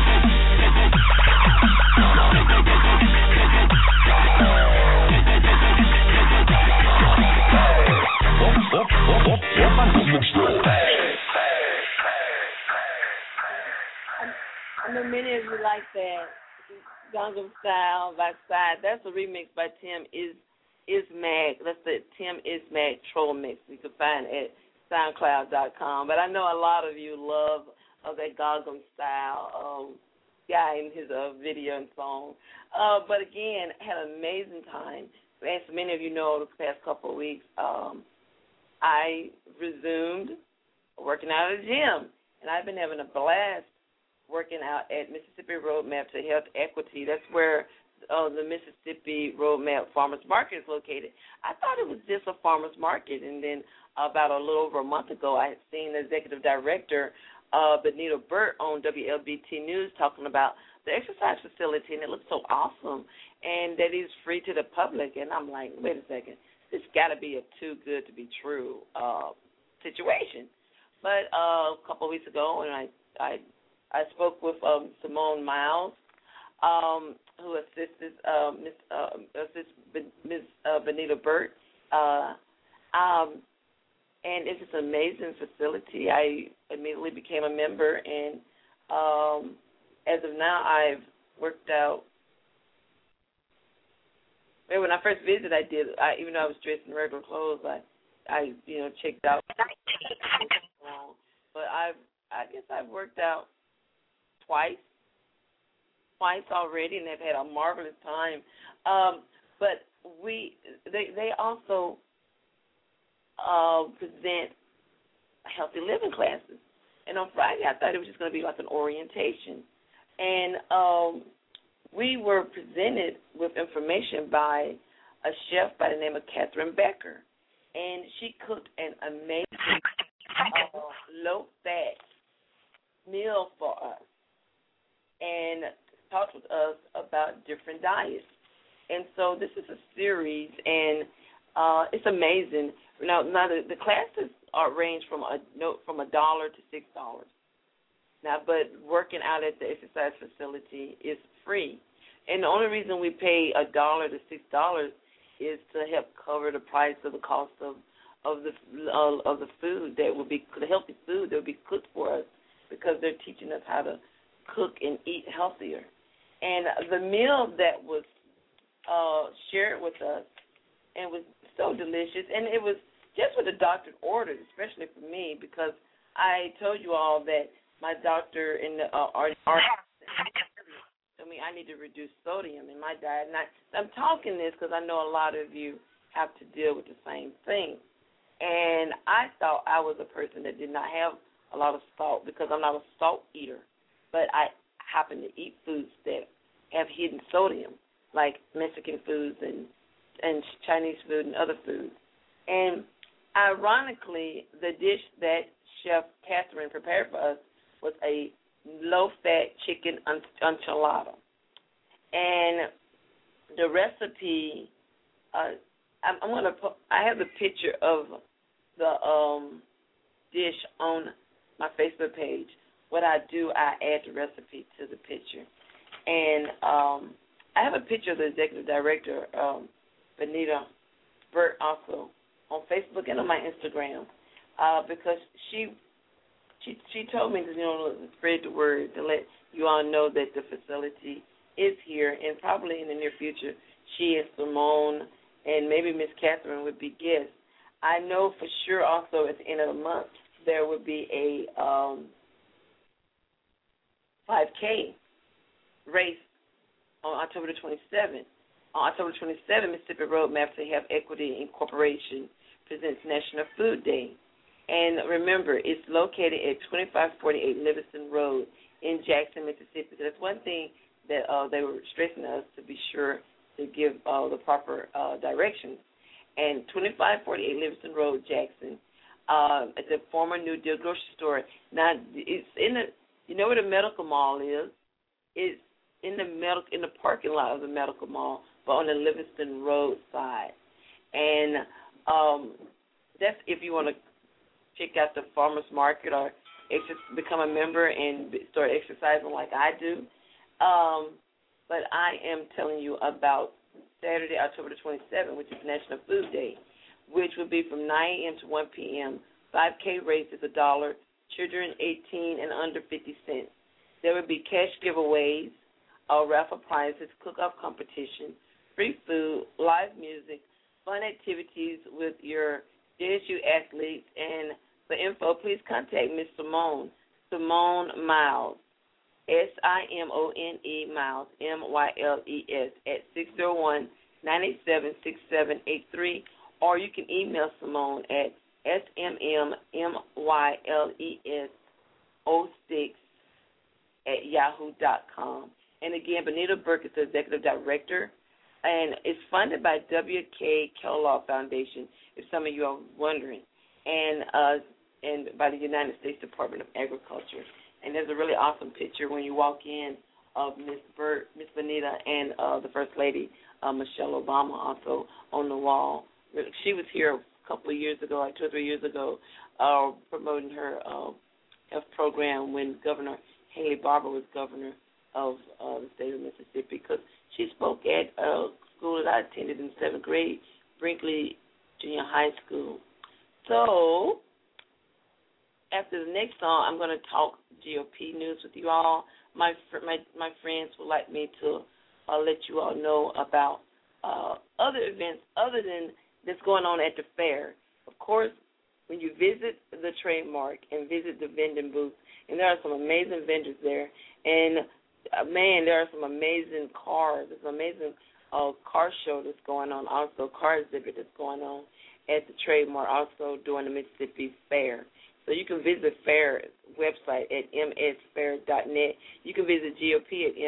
I know many of you like that Gangnam Style by Side. That's a remix by Tim Ismag. That's the Tim Ismag Troll Mix. You can find it at SoundCloud.com. But I know a lot of you love that Gangnam Style guy in his video and song. But again, had an amazing time. As many of you know, the past couple of weeks, I resumed working out at a gym, and I've been having a blast working out at Mississippi Roadmap to Health Equity. That's where the Mississippi Roadmap Farmers Market is located. I thought it was just a farmers market, and then about a little over a month ago, I had seen the executive director, Benita Burt, on WLBT News talking about the exercise facility, and it looked so awesome, and that it's free to the public. And I'm like, wait a second, this got to be a too good to be true situation. But a couple of weeks ago, and I spoke with Simone Miles, who assists Ms. Benita Burt, and it's an amazing facility. I immediately became a member, and as of now, I've worked out. When I first visited, even though I was dressed in regular clothes, I checked out. But I guess I've worked out twice already, and they've had a marvelous time. But they also present healthy living classes. And on Friday, I thought it was just going to be like an orientation. And we were presented with information by a chef by the name of Catherine Becker. And she cooked an amazing low-fat meal for us and talked with us about different diets. And so this is a series, and it's amazing. Now the classes range from $1 to $6. Now, but working out at the exercise facility is free, and the only reason we pay $1 to $6 is to help cover the price of the cost of the food that will be the healthy food that will be cooked for us, because they're teaching us how to cook and eat healthier. And the meal that was shared with us and was so delicious, and it was just what the doctor ordered, especially for me, because I told you all that my doctor in the told me I need to reduce sodium in my diet. And I'm talking this because I know a lot of you have to deal with the same thing. And I thought I was a person that did not have a lot of salt because I'm not a salt eater. But I happen to eat foods that have hidden sodium, like Mexican foods and Chinese food and other foods. And ironically, the dish that Chef Catherine prepared for us was a low-fat chicken enchilada. And the recipe, I have the picture of the dish on my Facebook page. What I do, I add the recipe to the picture. And I have a picture of the executive director, Benita Burt, also on Facebook and on my Instagram, because she told me to spread the word, to let you all know that the facility is here, and probably in the near future, she and Simone and maybe Miss Catherine would be guests. I know for sure also at the end of the month there would be a 5K race on October the 27th. On October 27th, Mississippi Roadmap to Health Equity Incorporation presents National Food Day. And remember, it's located at 2548 Livingston Road in Jackson, Mississippi. So that's one thing that they were stressing us to be sure to give the proper directions. And 2548 Livingston Road, Jackson. It's a former New Deal grocery store. Now, it's in the, you know where the medical mall is? It's in the parking lot of the medical mall, but on the Livingston Road side. And that's if you want to check out the farmer's market or become a member and start exercising like I do. But I am telling you about Saturday, October the 27th, which is National Food Day, which will be from 9 a.m. to 1 p.m. 5K race is $1. Children 18 and under 50 cents. There will be cash giveaways, raffle prizes, cook-off competition, free food, live music, fun activities with your JSU athletes. And for info, please contact Ms. Simone Miles, SIMONE Miles, MYLES, at 601-987-6783, or you can email Simone at SMMYLES06@yahoo.com. And again, Benita Burke is the executive director, and it's funded by W.K. Kellogg Foundation, if some of you are wondering, and by the United States Department of Agriculture. And there's a really awesome picture when you walk in of Miss Benita and the First Lady, Michelle Obama, also on the wall. She was here a couple of years ago, like 2 or 3 years ago, promoting her health program when Governor Haley Barbour was governor of the state of Mississippi, because she spoke at a school that I attended in 7th grade, Brinkley Junior High School. So after the next song, I'm going to talk GOP news with you all. My friends would like me to let you all know about other events other than that's going on at the fair. Of course, when you visit the trademark and visit the vending booth, and there are some amazing vendors there, and man, there are some amazing cars. There's an amazing car show that's going on, also car exhibit that's going on at the trademark, also during the Mississippi Fair. So you can visit fair website at msfair.net. You can visit GOP at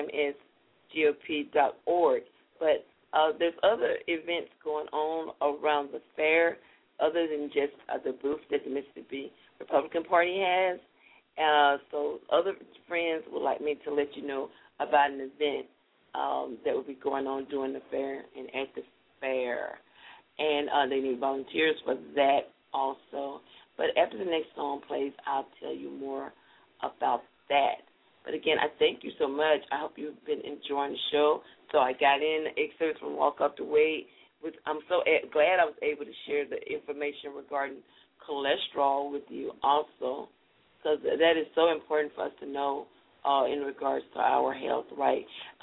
msgop.org. But there's other events going on around the fair other than just the booth that the Mississippi Republican Party has. So other friends would like me to let you know about an event that will be going on during the fair and at the fair. And they need volunteers for that also. But after the next song plays, I'll tell you more about that. But again, I thank you so much. I hope you've been enjoying the show. So I got in excerpts from Walk Up the Way. I'm so glad I was able to share the information regarding cholesterol with you also, because that is so important for us to know in regards to our health, right?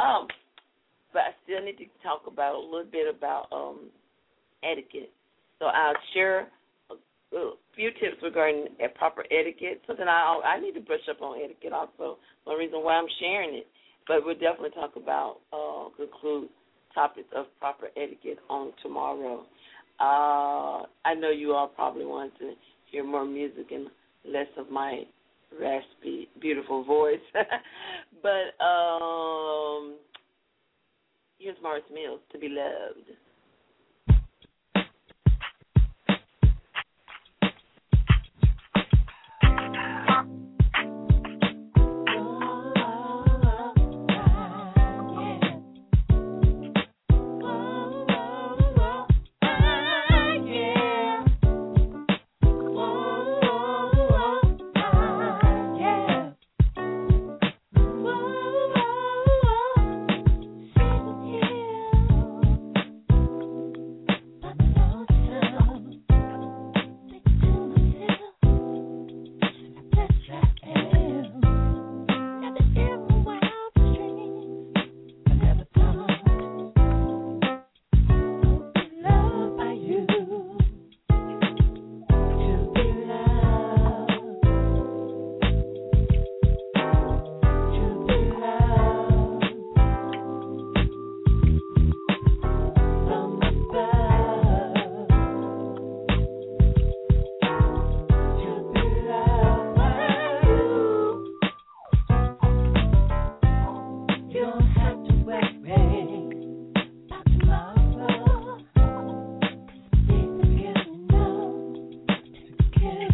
But I still need to talk about a little bit about etiquette. So I'll share a few tips regarding proper etiquette, something I need to brush up on etiquette also, one reason why I'm sharing it. But we'll definitely talk about, conclude topics of proper etiquette on tomorrow. I know you all probably want to hear more music and less of my raspy, beautiful voice. But here's Morris Mills, To Be Loved.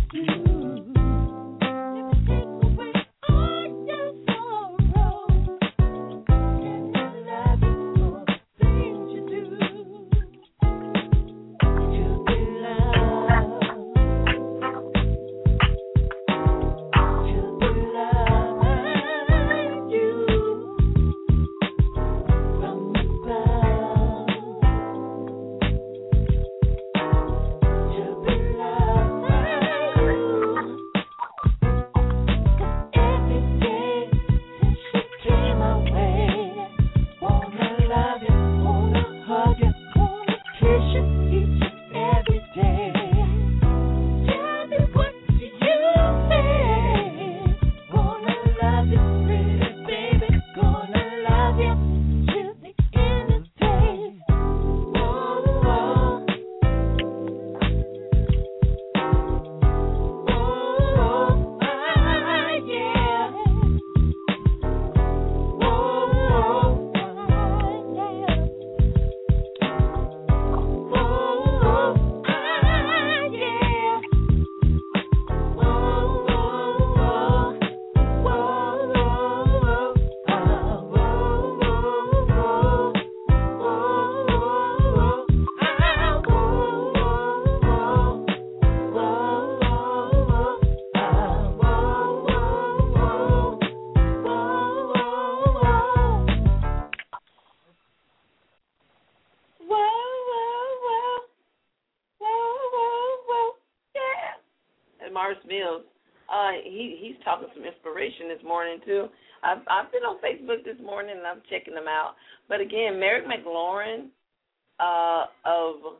Mars Mills, he's talking some inspiration this morning too. I've been on Facebook this morning and I'm checking them out. But again, Merrick McLaurin of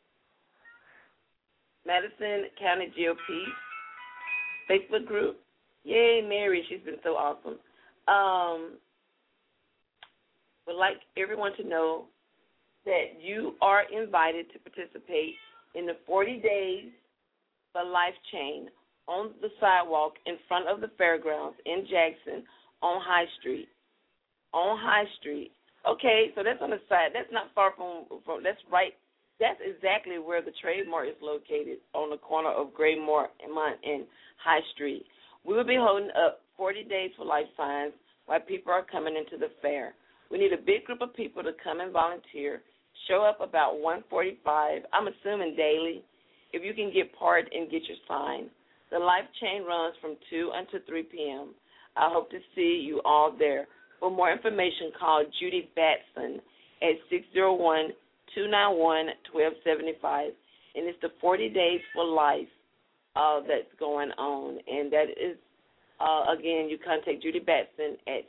Madison County GOP Facebook group. Yay, Mary, she's been so awesome. Would like everyone to know that you are invited to participate in the 40 Days for Life chain on the sidewalk in front of the fairgrounds in Jackson on High Street. On High Street. Okay, so that's on the side. That's not far from that's right. That's exactly where the Trade Mart is located, on the corner of Graymore and High Street. We will be holding up 40 Days for Life signs while people are coming into the fair. We need a big group of people to come and volunteer. Show up about 1:45, I'm assuming daily, if you can get part and get your sign. The Life chain runs from 2 until 3 p.m. I hope to see you all there. For more information, call Judy Batson at 601-291-1275. And it's the 40 Days for Life that's going on. And that is, again, you contact Judy Batson at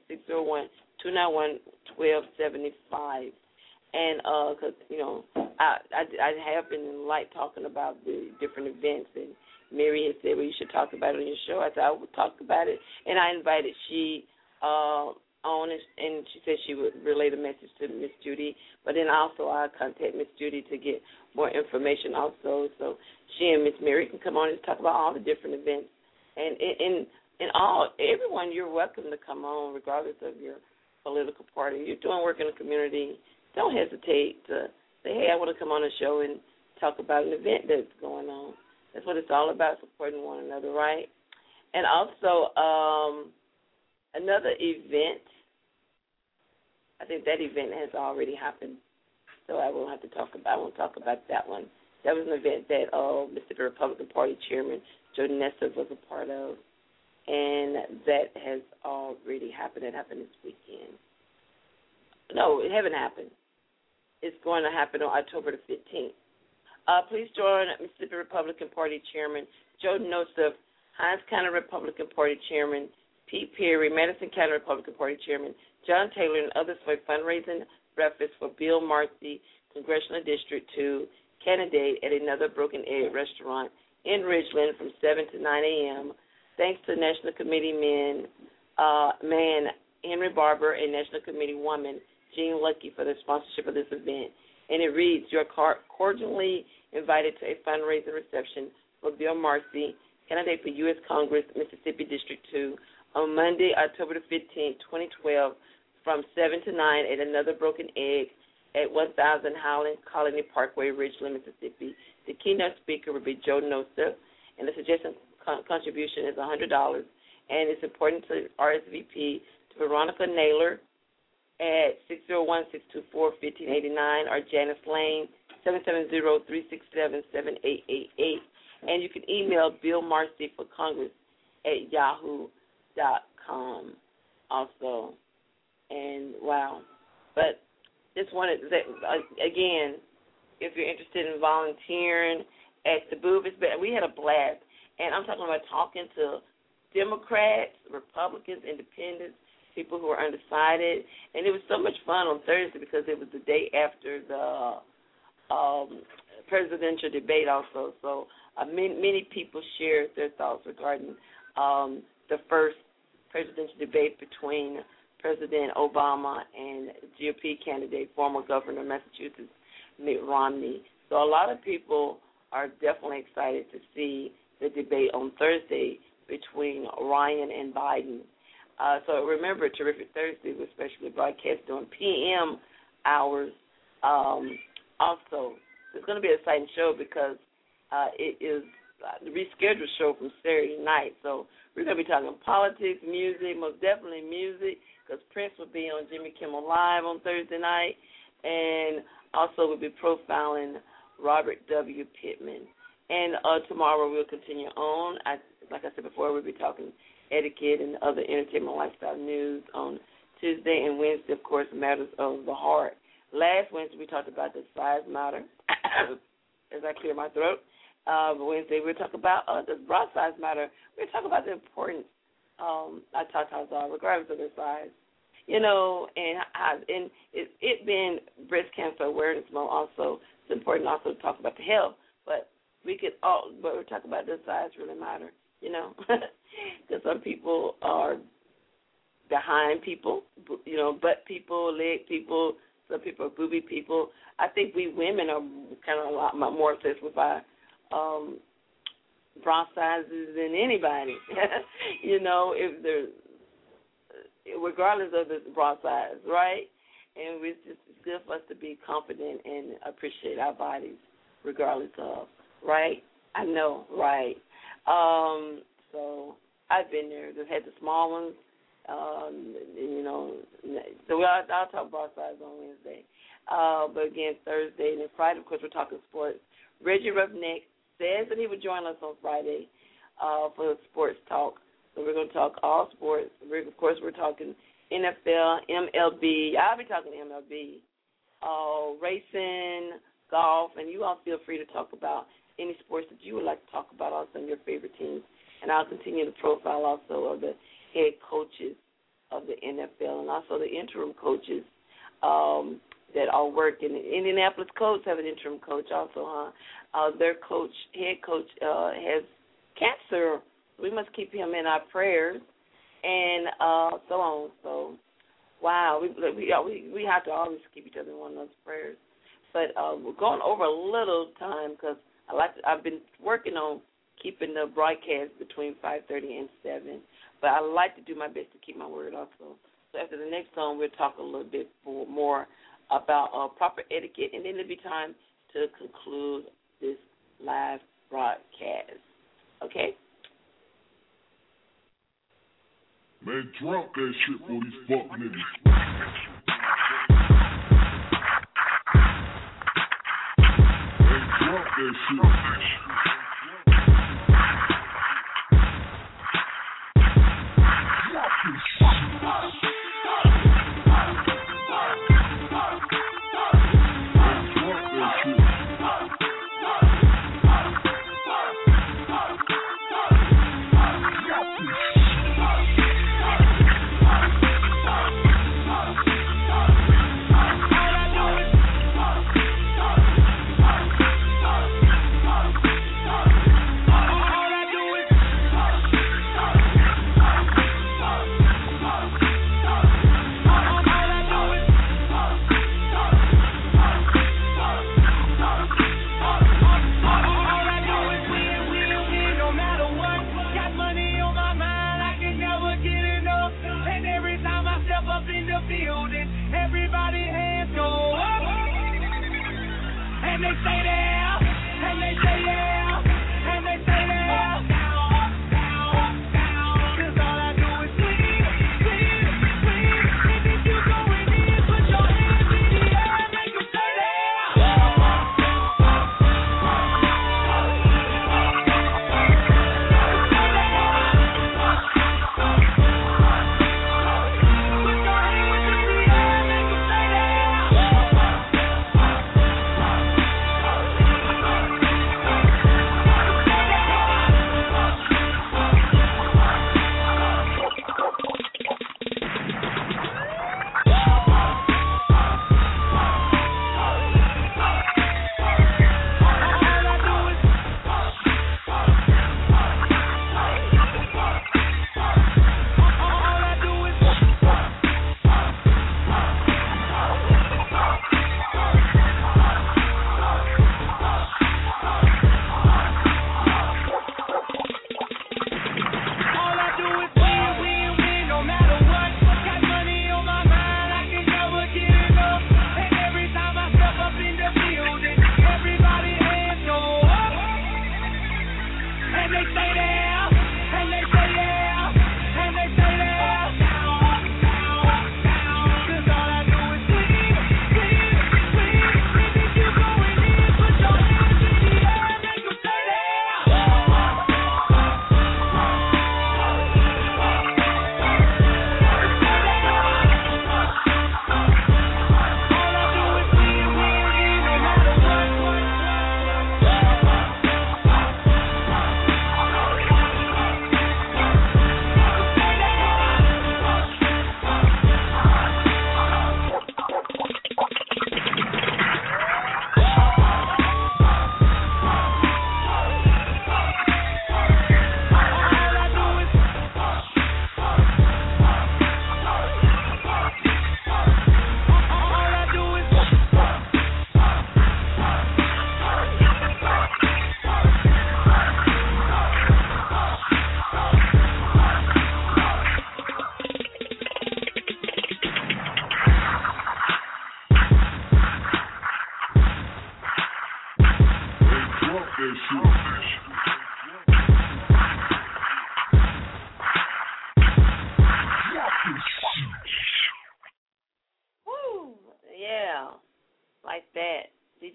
601-291-1275. And because, I have been in light talking about the different events, and Mary had said, well, you should talk about it on your show. I said, I would talk about it. And I invited she on it, and she said she would relay the message to Miss Judy. But then also I contact Miss Judy to get more information also. So she and Miss Mary can come on and talk about all the different events. And everyone, you're welcome to come on regardless of your political party. You're doing work in the community. Don't hesitate to say, hey, I want to come on a show and talk about an event that's going on. That's what it's all about, supporting one another, right? And also another event, I think that event has already happened, so I won't talk about that one. That was an event that Mr. Republican Party Chairman Joe Nessa was a part of, and that has already happened. It happened this weekend. No, it hasn't happened. It's going to happen on October the 15th. Please join Mississippi Republican Party Chairman Joe Nosef, Hinds County Republican Party Chairman Pete Perry, Madison County Republican Party Chairman John Taylor, and others for a fundraising breakfast for Bill Marcy, Congressional District 2 candidate at another Broken Egg restaurant in Ridgeland from 7 to 9 a.m. Thanks to National Committee man Henry Barber and National Committee woman Jean Lucky for the sponsorship of this event. And it reads, you're cordially invited to a fundraising reception for Bill Marcy, candidate for U.S. Congress, Mississippi District 2, on Monday, October the 15th, 2012, from 7 to 9 at another Broken Egg at 1000 Highland Colony Parkway, Ridgeland, Mississippi. The keynote speaker will be Joe Nosef, and the suggested contribution is $100, and it's important to RSVP to Veronica Naylor at 601-624-1589 or Janice Lane, 770-367-7888. And you can email Bill Marcy for Congress at yahoo.com also. And wow. But just wanted to say, again, if you're interested in volunteering at the booth, we had a blast. And I'm talking about talking to Democrats, Republicans, Independents, people who are undecided. And it was so much fun on Thursday because it was the day after the presidential debate also. So many people shared their thoughts regarding the first presidential debate between President Obama and GOP candidate, former governor of Massachusetts, Mitt Romney. So a lot of people are definitely excited to see the debate on Thursday between Ryan and Biden. So remember, Terrific Thursday was specially broadcast during PM hours. Also, it's going to be an exciting show because it is the rescheduled show from Saturday night. So we're going to be talking politics, music, most definitely music, because Prince will be on Jimmy Kimmel Live on Thursday night, and also we'll be profiling Robert W. Pittman. And tomorrow we'll continue on. Like I said before, we'll be talking etiquette and other entertainment lifestyle news on Tuesday, and Wednesday, of course, matters of the heart. Last Wednesday we talked about the size matter, as I clear my throat. Wednesday we'll talk about the bra size matter. We'll talk about the importance of tatas are, regardless of their size. You know, and it being Breast Cancer Awareness Month also, it's important also to talk about the health. But we're talking about does size really matter, you know? Because some people are behind people, you know, butt people, leg people, some people are booby people. I think we women are kind of a lot more obsessed with our bra sizes than anybody, you know, if they're, regardless of the bra size, right? And it's good for us to be confident and appreciate our bodies regardless of, right? I know, right? So I've been there. They've had the small ones, you know. So I'll talk bra size on Wednesday. But again, Thursday and then Friday, of course, we're talking sports. Reggie Roughneck says that he would join us on Friday for sports talk. So we're going to talk all sports. Of course, we're talking NFL, MLB. I'll be talking MLB, racing, golf, and you all feel free to talk about any sports that you would like to talk about, also in your favorite teams. And I'll continue to profile also of the head coaches of the NFL and also the interim coaches that all work. And the Indianapolis Colts have an interim coach also, their head coach has cancer. We must keep him in our prayers and so on. So, wow, we have to always keep each other in one of those prayers. But we're going over a little time because I've been working on keeping the broadcast between 5:30 and 7. But I like to do my best to keep my word also. So after the next song, we'll talk a little bit more about proper etiquette, and then there'll be time to conclude this live broadcast. Okay? Man, drop that shit for these fuck niggas. Man, drop that shit. Everybody hands go up, and they say there, and they say yeah, and they say there.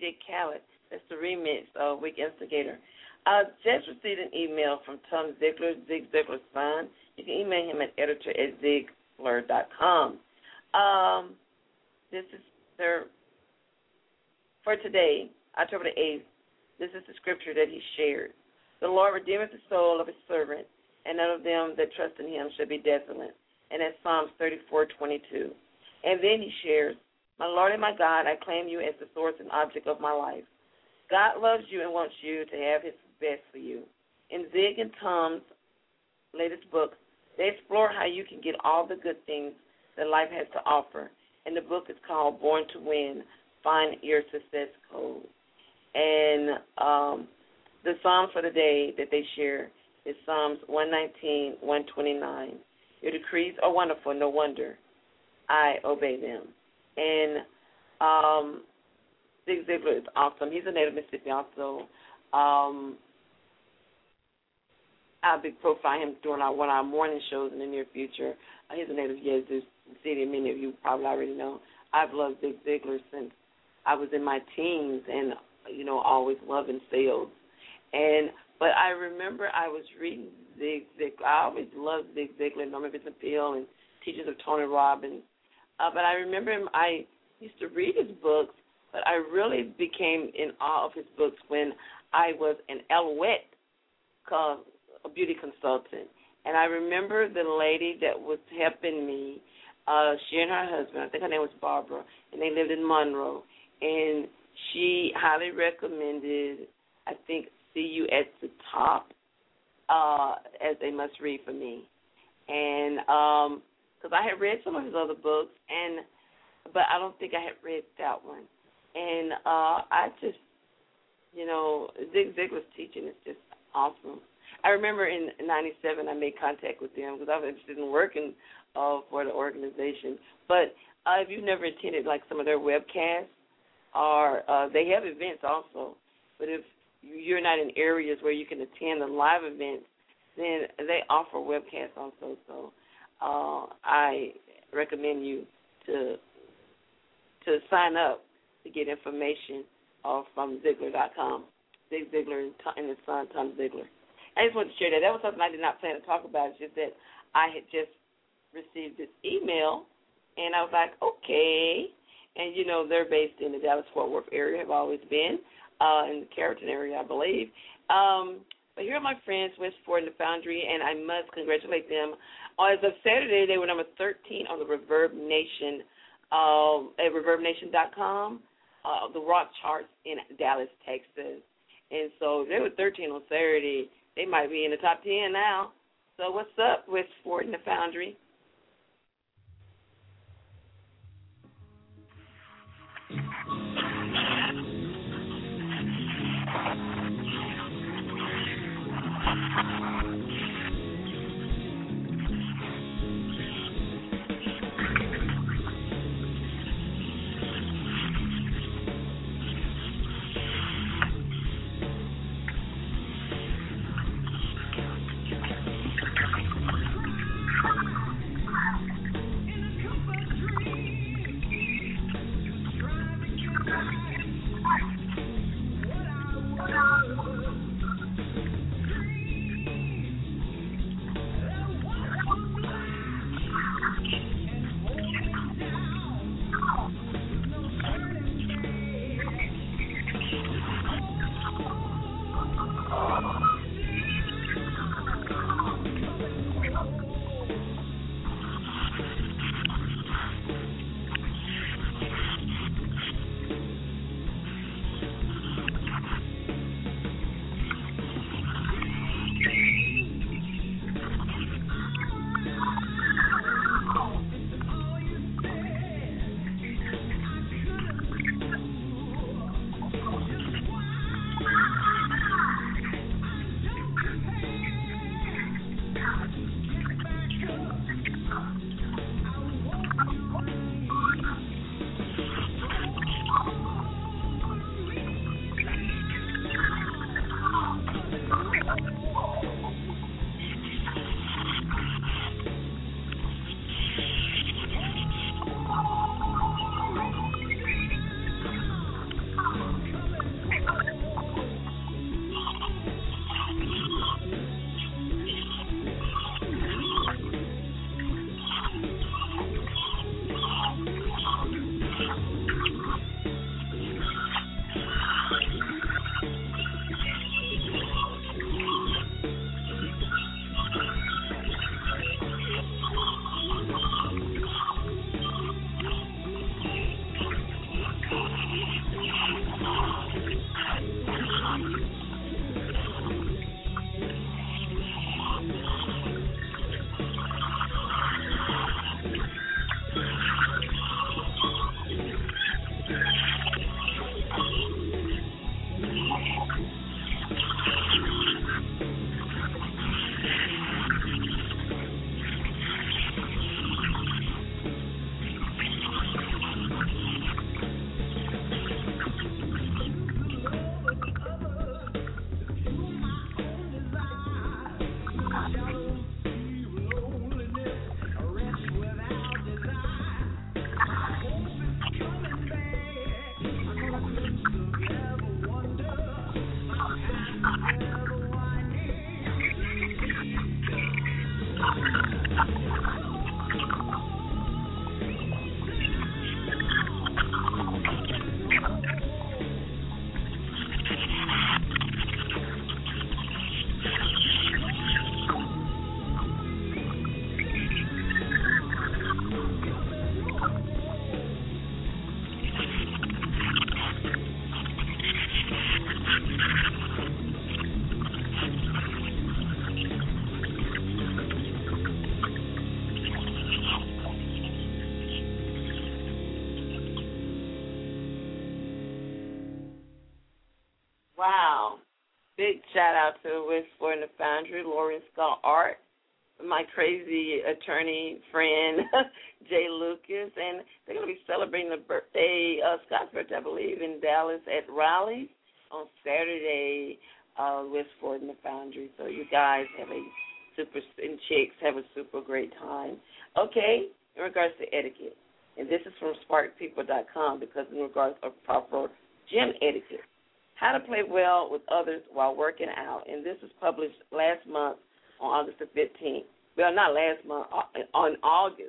DJ Khaled. That's the remix of Weak Instigator. Just received an email from Tom Ziegler, Zig Ziglar's son. You can email him at editor@ziglar.com. This is for today, October the 8th. This is the scripture that he shared. The Lord redeemeth the soul of his servant, and none of them that trust in him shall be desolate. And that's Psalms 34:22. And then he shares, my Lord and my God, I claim you as the source and object of my life. God loves you and wants you to have his best for you. In Zig and Tom's latest book, they explore how you can get all the good things that life has to offer. And the book is called Born to Win, Find Your Success Code. And the Psalm for the day that they share is Psalms 119, 129. Your decrees are wonderful, no wonder I obey them. And Zig Ziglar is awesome. He's a native Mississippi also. I'll be profiling him during one of our morning shows in the near future. He's a native Yazoo City. Many of you probably already know. I've loved Zig Ziglar since I was in my teens and, always loving sales. But I remember I was reading Zig Ziglar. I always loved Zig Ziglar, Norman Vincent Peale, and Teachings of Tony Robbins. But I remember I used to read his books, but I really became in awe of his books when I was an Alouette a beauty consultant. And I remember the lady that was helping me, she and her husband, I think her name was Barbara, and they lived in Monroe. And she highly recommended, I think, See You at the Top as a must-read for me. And because I had read some of his other books, but I don't think I had read that one. And I just, Zig Ziglar's teaching is just awesome. I remember in 97 I made contact with them because I was interested in working for the organization. But if you've never attended like some of their webcasts, or they have events also, but if you're not in areas where you can attend the live events, then they offer webcasts also. So I recommend you to sign up to get information from Ziglar.com. Zig Ziglar and his son, Tom Ziegler. I just wanted to share that. That was something I did not plan to talk about. It's just that I had just received this email, and I was like, okay. And, they're based in the Dallas-Fort Worth area, have always been, in the Carrollton area, I believe. But here are my friends, Westport and the Foundry, and I must congratulate them. As of Saturday, they were number 13 on the Reverb Nation, at ReverbNation.com, the rock charts in Dallas, Texas. And so they were 13 on Saturday. They might be in the top 10 now. So what's up, Westport and the Foundry? big shout out to Westport and the Foundry, Lori and Scott Art, my crazy attorney friend, Jay Lucas, and they're going to be celebrating the birthday, Scott's birthday, I believe, in Dallas at Raleigh on Saturday, Westport and the Foundry. So you guys have and chicks have a super great time. Okay, in regards to etiquette, and this is from sparkpeople.com because in regards of proper gym etiquette, how to play well with others while working out, and this was published last month on August the 15th. Well, not last month, on August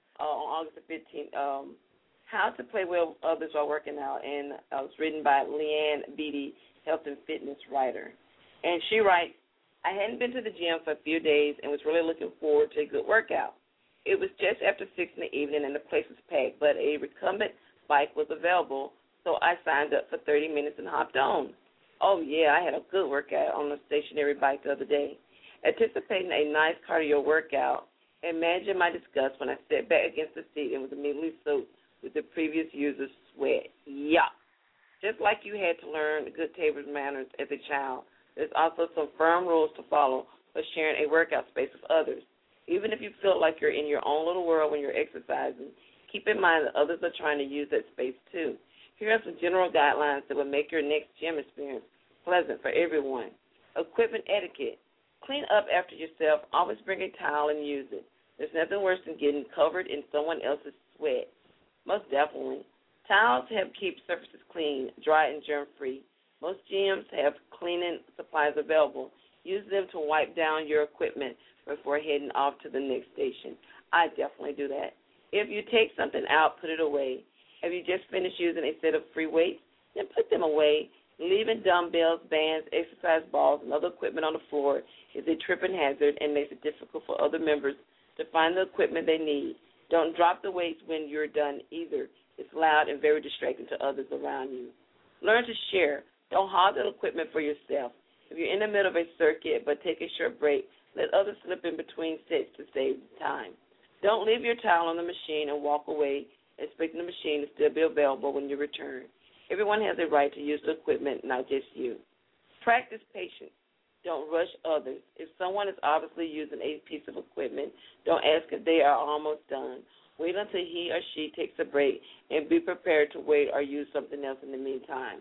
the 15th. How to play well with others while working out, and it was written by Leanne Beatty, health and fitness writer. And she writes, I hadn't been to the gym for a few days and was really looking forward to a good workout. It was just after 6 in the evening and the place was packed, but a recumbent bike was available, so I signed up for 30 minutes and hopped on. Oh, yeah, I had a good workout on the stationary bike the other day. Anticipating a nice cardio workout, imagine my disgust when I sat back against the seat and was immediately soaked with the previous user's sweat. Yuck. Just like you had to learn good table manners as a child, there's also some firm rules to follow for sharing a workout space with others. Even if you feel like you're in your own little world when you're exercising, keep in mind that others are trying to use that space too. Here are some general guidelines that will make your next gym experience pleasant for everyone. Equipment etiquette. Clean up after yourself. Always bring a towel and use it. There's nothing worse than getting covered in someone else's sweat. Most definitely. Towels help keep surfaces clean, dry, and germ-free. Most gyms have cleaning supplies available. Use them to wipe down your equipment before heading off to the next station. I definitely do that. If you take something out, put it away. Have you just finished using a set of free weights? Then put them away. Leaving dumbbells, bands, exercise balls, and other equipment on the floor is a tripping hazard and makes it difficult for other members to find the equipment they need. Don't drop the weights when you're done either. It's loud and very distracting to others around you. Learn to share. Don't hog the equipment for yourself. If you're in the middle of a circuit but take a short break, let others slip in between sets to save time. Don't leave your towel on the machine and walk away expecting the machine to still be available when you return. Everyone has a right to use the equipment, not just you. Practice patience. Don't rush others. If someone is obviously using a piece of equipment, don't ask if they are almost done. Wait until he or she takes a break and be prepared to wait or use something else in the meantime.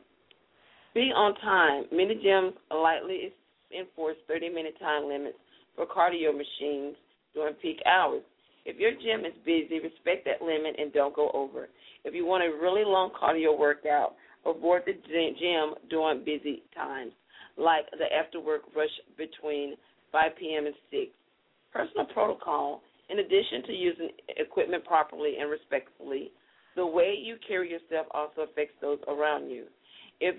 Be on time. Many gyms lightly enforce 30-minute time limits for cardio machines during peak hours. If your gym is busy, respect that limit and don't go over. If you want a really long cardio workout, avoid the gym during busy times, like the after-work rush between 5 p.m. and 6. Personal protocol. In addition to using equipment properly and respectfully, the way you carry yourself also affects those around you. If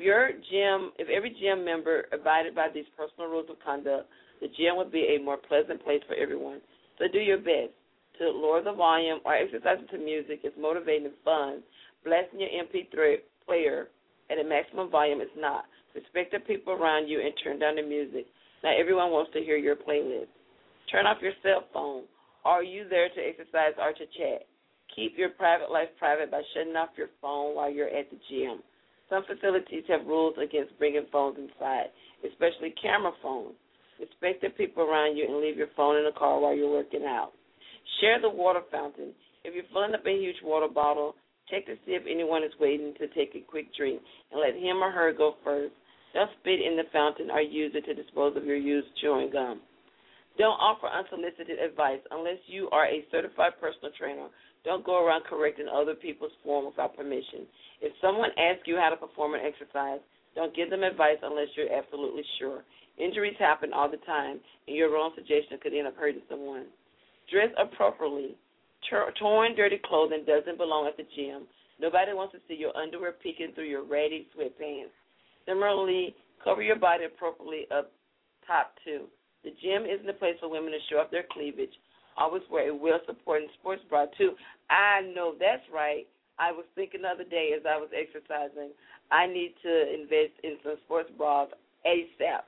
every gym member abided by these personal rules of conduct, the gym would be a more pleasant place for everyone. So do your best to lower the volume or exercising to music is motivating and fun. Blasting your MP3 player at a maximum volume is not. Respect the people around you and turn down the music. Not everyone wants to hear your playlist. Turn off your cell phone. Are you there to exercise or to chat? Keep your private life private by shutting off your phone while you're at the gym. Some facilities have rules against bringing phones inside, especially camera phones. Respect the people around you and leave your phone in the car while you're working out. Share the water fountain. If you're filling up a huge water bottle, check to see if anyone is waiting to take a quick drink and let him or her go first. Don't spit in the fountain or use it to dispose of your used chewing gum. Don't offer unsolicited advice unless you are a certified personal trainer. Don't go around correcting other people's form without permission. If someone asks you how to perform an exercise, don't give them advice unless you're absolutely sure. Injuries happen all the time, and your wrong suggestion could end up hurting someone. Dress appropriately. Torn, dirty clothing doesn't belong at the gym. Nobody wants to see your underwear peeking through your ratty sweatpants. Similarly, cover your body appropriately up top, too. The gym isn't a place for women to show off their cleavage. Always wear a well-supported sports bra, too. I know that's right. I was thinking the other day as I was exercising, I need to invest in some sports bras ASAP.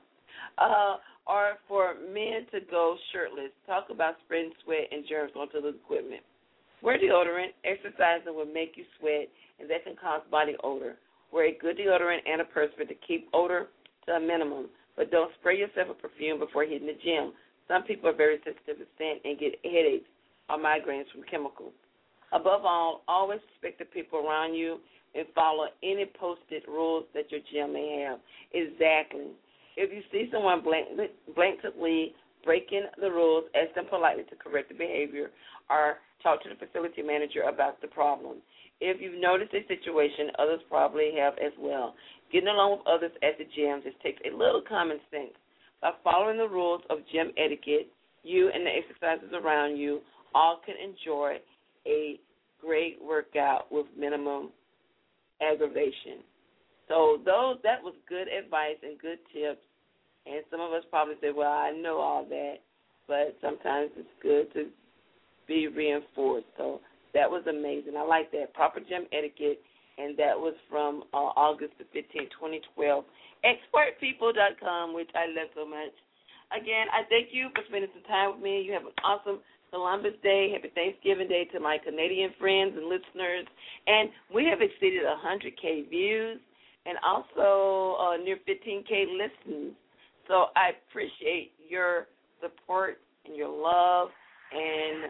Or for men to go shirtless. Talk about spreading sweat and germs onto the equipment. Wear deodorant. Exercising will make you sweat, and that can cause body odor. Wear a good deodorant and a perspirant to keep odor to a minimum. but don't spray yourself with perfume before hitting the gym. Some people are very sensitive to scent and get headaches or migraines from chemicals. Above all, always respect the people around you and follow any posted rules that your gym may have. Exactly. If you see someone blatantly breaking the rules, ask them politely to correct the behavior or talk to the facility manager about the problem. If you've noticed a situation, others probably have as well. Getting along with others at the gym just takes a little common sense. By following the rules of gym etiquette, you and the exercises around you all can enjoy a great workout with minimum aggravation. So that was good advice and good tips. And some of us probably say, well, I know all that, but sometimes it's good to be reinforced. So that was amazing. I like that. Proper gym etiquette, and that was from August the 15th, 2012. Expertpeople.com, which I love so much. Again, I thank you for spending some time with me. You have an awesome Columbus Day. Happy Thanksgiving Day to my Canadian friends and listeners. And we have exceeded 100K views and also near 15K listens. So I appreciate your support and your love, and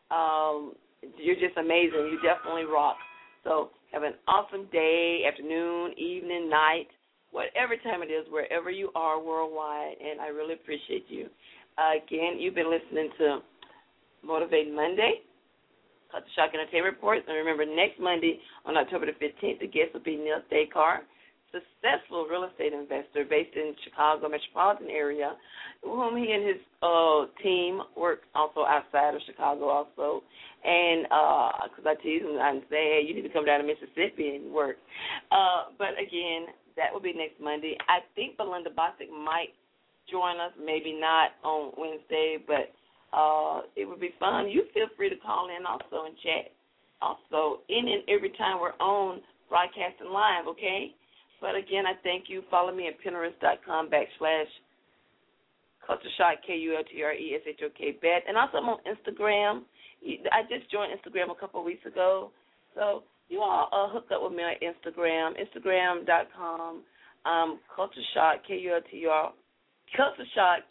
you're just amazing. You definitely rock. So have an awesome day, afternoon, evening, night, whatever time it is, wherever you are worldwide, and I really appreciate you. Again, you've been listening to Motivate Monday, Culture Shock Entertainment Reports. And remember, next Monday on October the 15th, the guest will be Neil Thakar, successful real estate investor based in Chicago metropolitan area, whom he and his team work also outside of Chicago also. And because I tease him and say, hey, you need to come down to Mississippi and work. But, again, that will be next Monday. I think Belinda Bosick might join us, maybe not on Wednesday, but it would be fun. You feel free to call in also and chat. Also, in and every time we're on broadcasting live, okay? But, again, I thank you. Follow me at Pinterest.com/CultureShock, KULTRESHOK, Bet. And also I'm on Instagram. I just joined Instagram a couple of weeks ago. So you all hook up with me on Instagram, Instagram.com, CultureShock, CultureShock,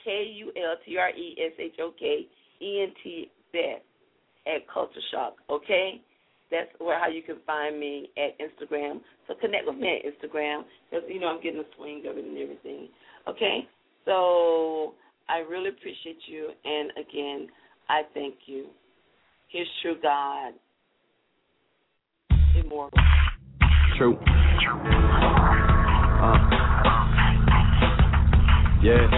KULTRESHOKENT, Bet, at CultureShock, okay? That's how you can find me at Instagram. So connect with me at Instagram because, I'm getting the swing of it and everything. Okay? So I really appreciate you. And, again, I thank you. Here's True God. Immortal. True. Yeah.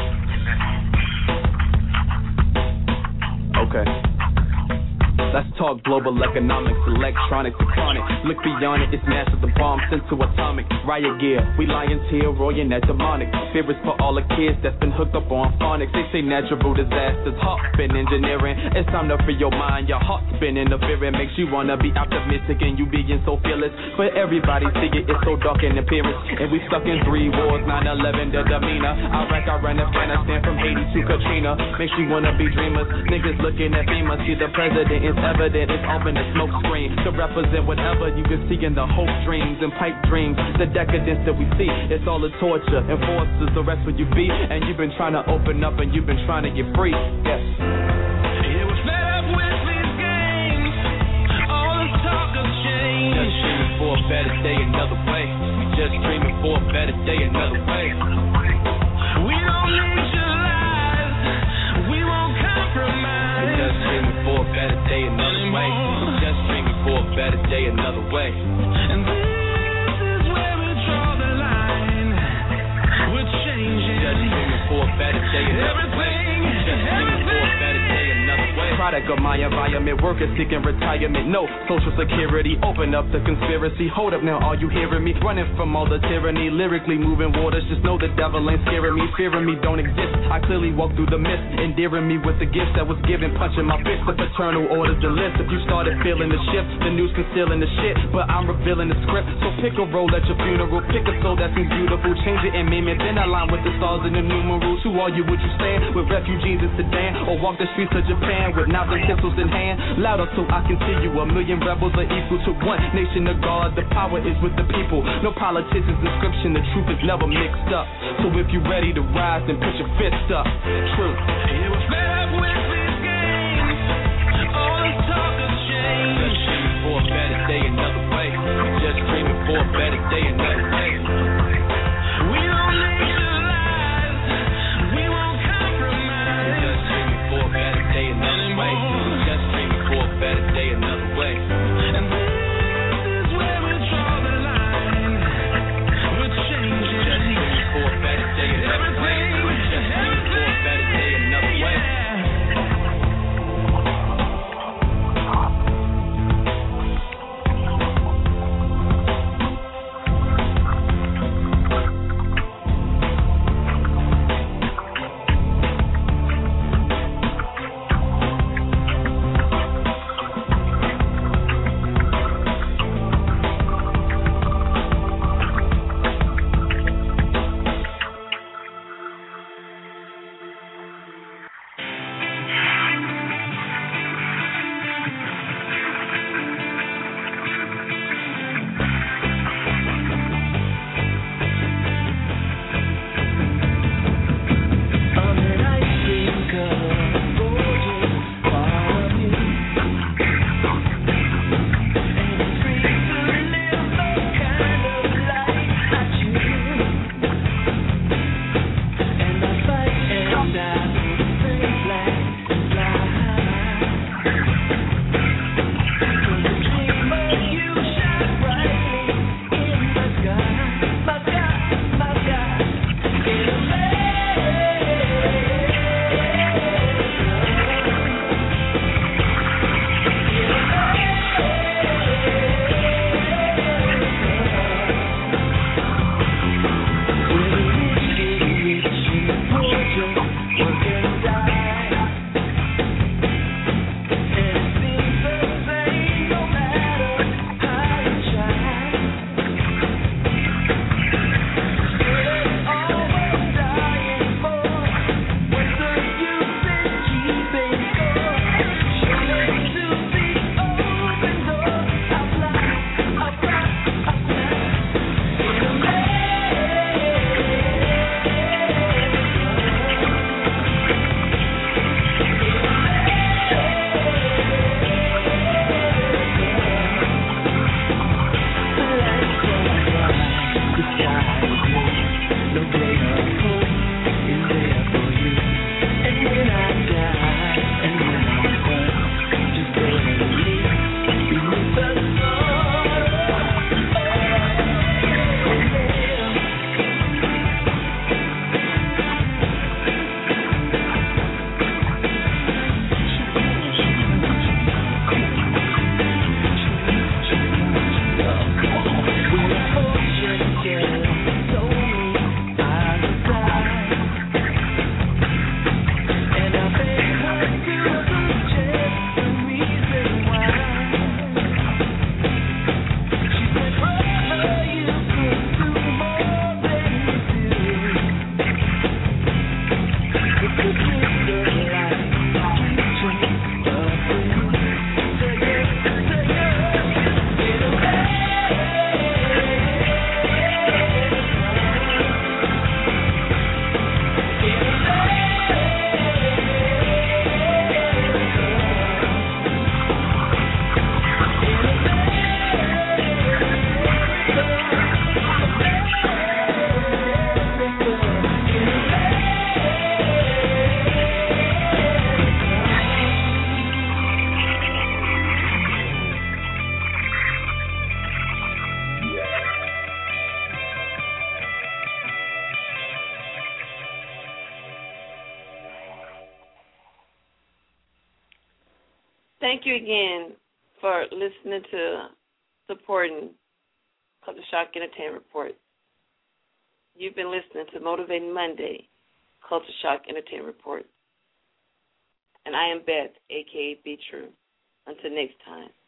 Okay. Let's talk global economics, electronics, chronic. Look beyond it, it's massive, the bomb sent to atomic. Riot gear, we lions here, roaring that demonic. Spirits for all the kids that's been hooked up on phonics. They say natural disasters, heart been engineering. It's time to free your mind, your heart's been interfering. Makes you wanna be optimistic and you being so fearless. But everybody see it, it's so dark in appearance. And we stuck in 3 wars, 9/11, the demeanor. Iraq, Iran, Afghanistan, from Haiti to Katrina. Makes you wanna be dreamers. Niggas looking at FEMA, see the president is evident, it's open the smoke screen to represent whatever you can see in the hope dreams and pipe dreams. The decadence that we see, it's all a torture. Enforcers, the rest what you be, and you've been trying to open up and you've been trying to get free. Yes. It was fed up with these games, all the talk of change. Just dreaming for a better day another way. We just dreaming for a better day another way. We don't need your lies, we won't compromise. Just dreaming for a better day another way. Just dreaming for a better day another way. And this is where we draw the line. We're changing. Just dreaming for a better day another way. Just dreaming for a better day another way. Product of my environment, workers seeking retirement. No social security, open up the conspiracy. Hold up now, are you hearing me? Running from all the tyranny, lyrically moving waters. Just know the devil ain't scaring me. Fearing me don't exist. I clearly walk through the mist, endearing me with the gifts that was given. Punching my fist, the paternal orders the list. If you started feeling the shift, the news concealing the shit. But I'm revealing the script. So pick a role at your funeral. Pick a soul that seems beautiful. Change it and meme it. Then align with the stars and the numerals. Who are you? Would you stand with refugees in Sudan? Or walk the streets of Japan with 1,000 pencils in hand. Louder so I can see you. 1,000,000 rebels are equal to one nation of God. The power is with the people. No politician's inscription. The truth is never mixed up. So if you're ready to rise, then put your fist up. True. It was fed up with these games. All this talk has changed. Just dreaming for a better day another way. Just dreaming for a better day another day. We don't neutralize. We won't compromise. Just dreaming for a better day another way. Just dreaming for a better day another way. And this is where we draw the line. We're changing. Just dreaming for a better day another way. Just dreaming for a better day another way. Thank you again for listening to, supporting Culture Shock Entertainment Report. You've been listening to Motivating Monday, Culture Shock Entertainment Report. And I am Beth, a.k.a. Be True. Until next time.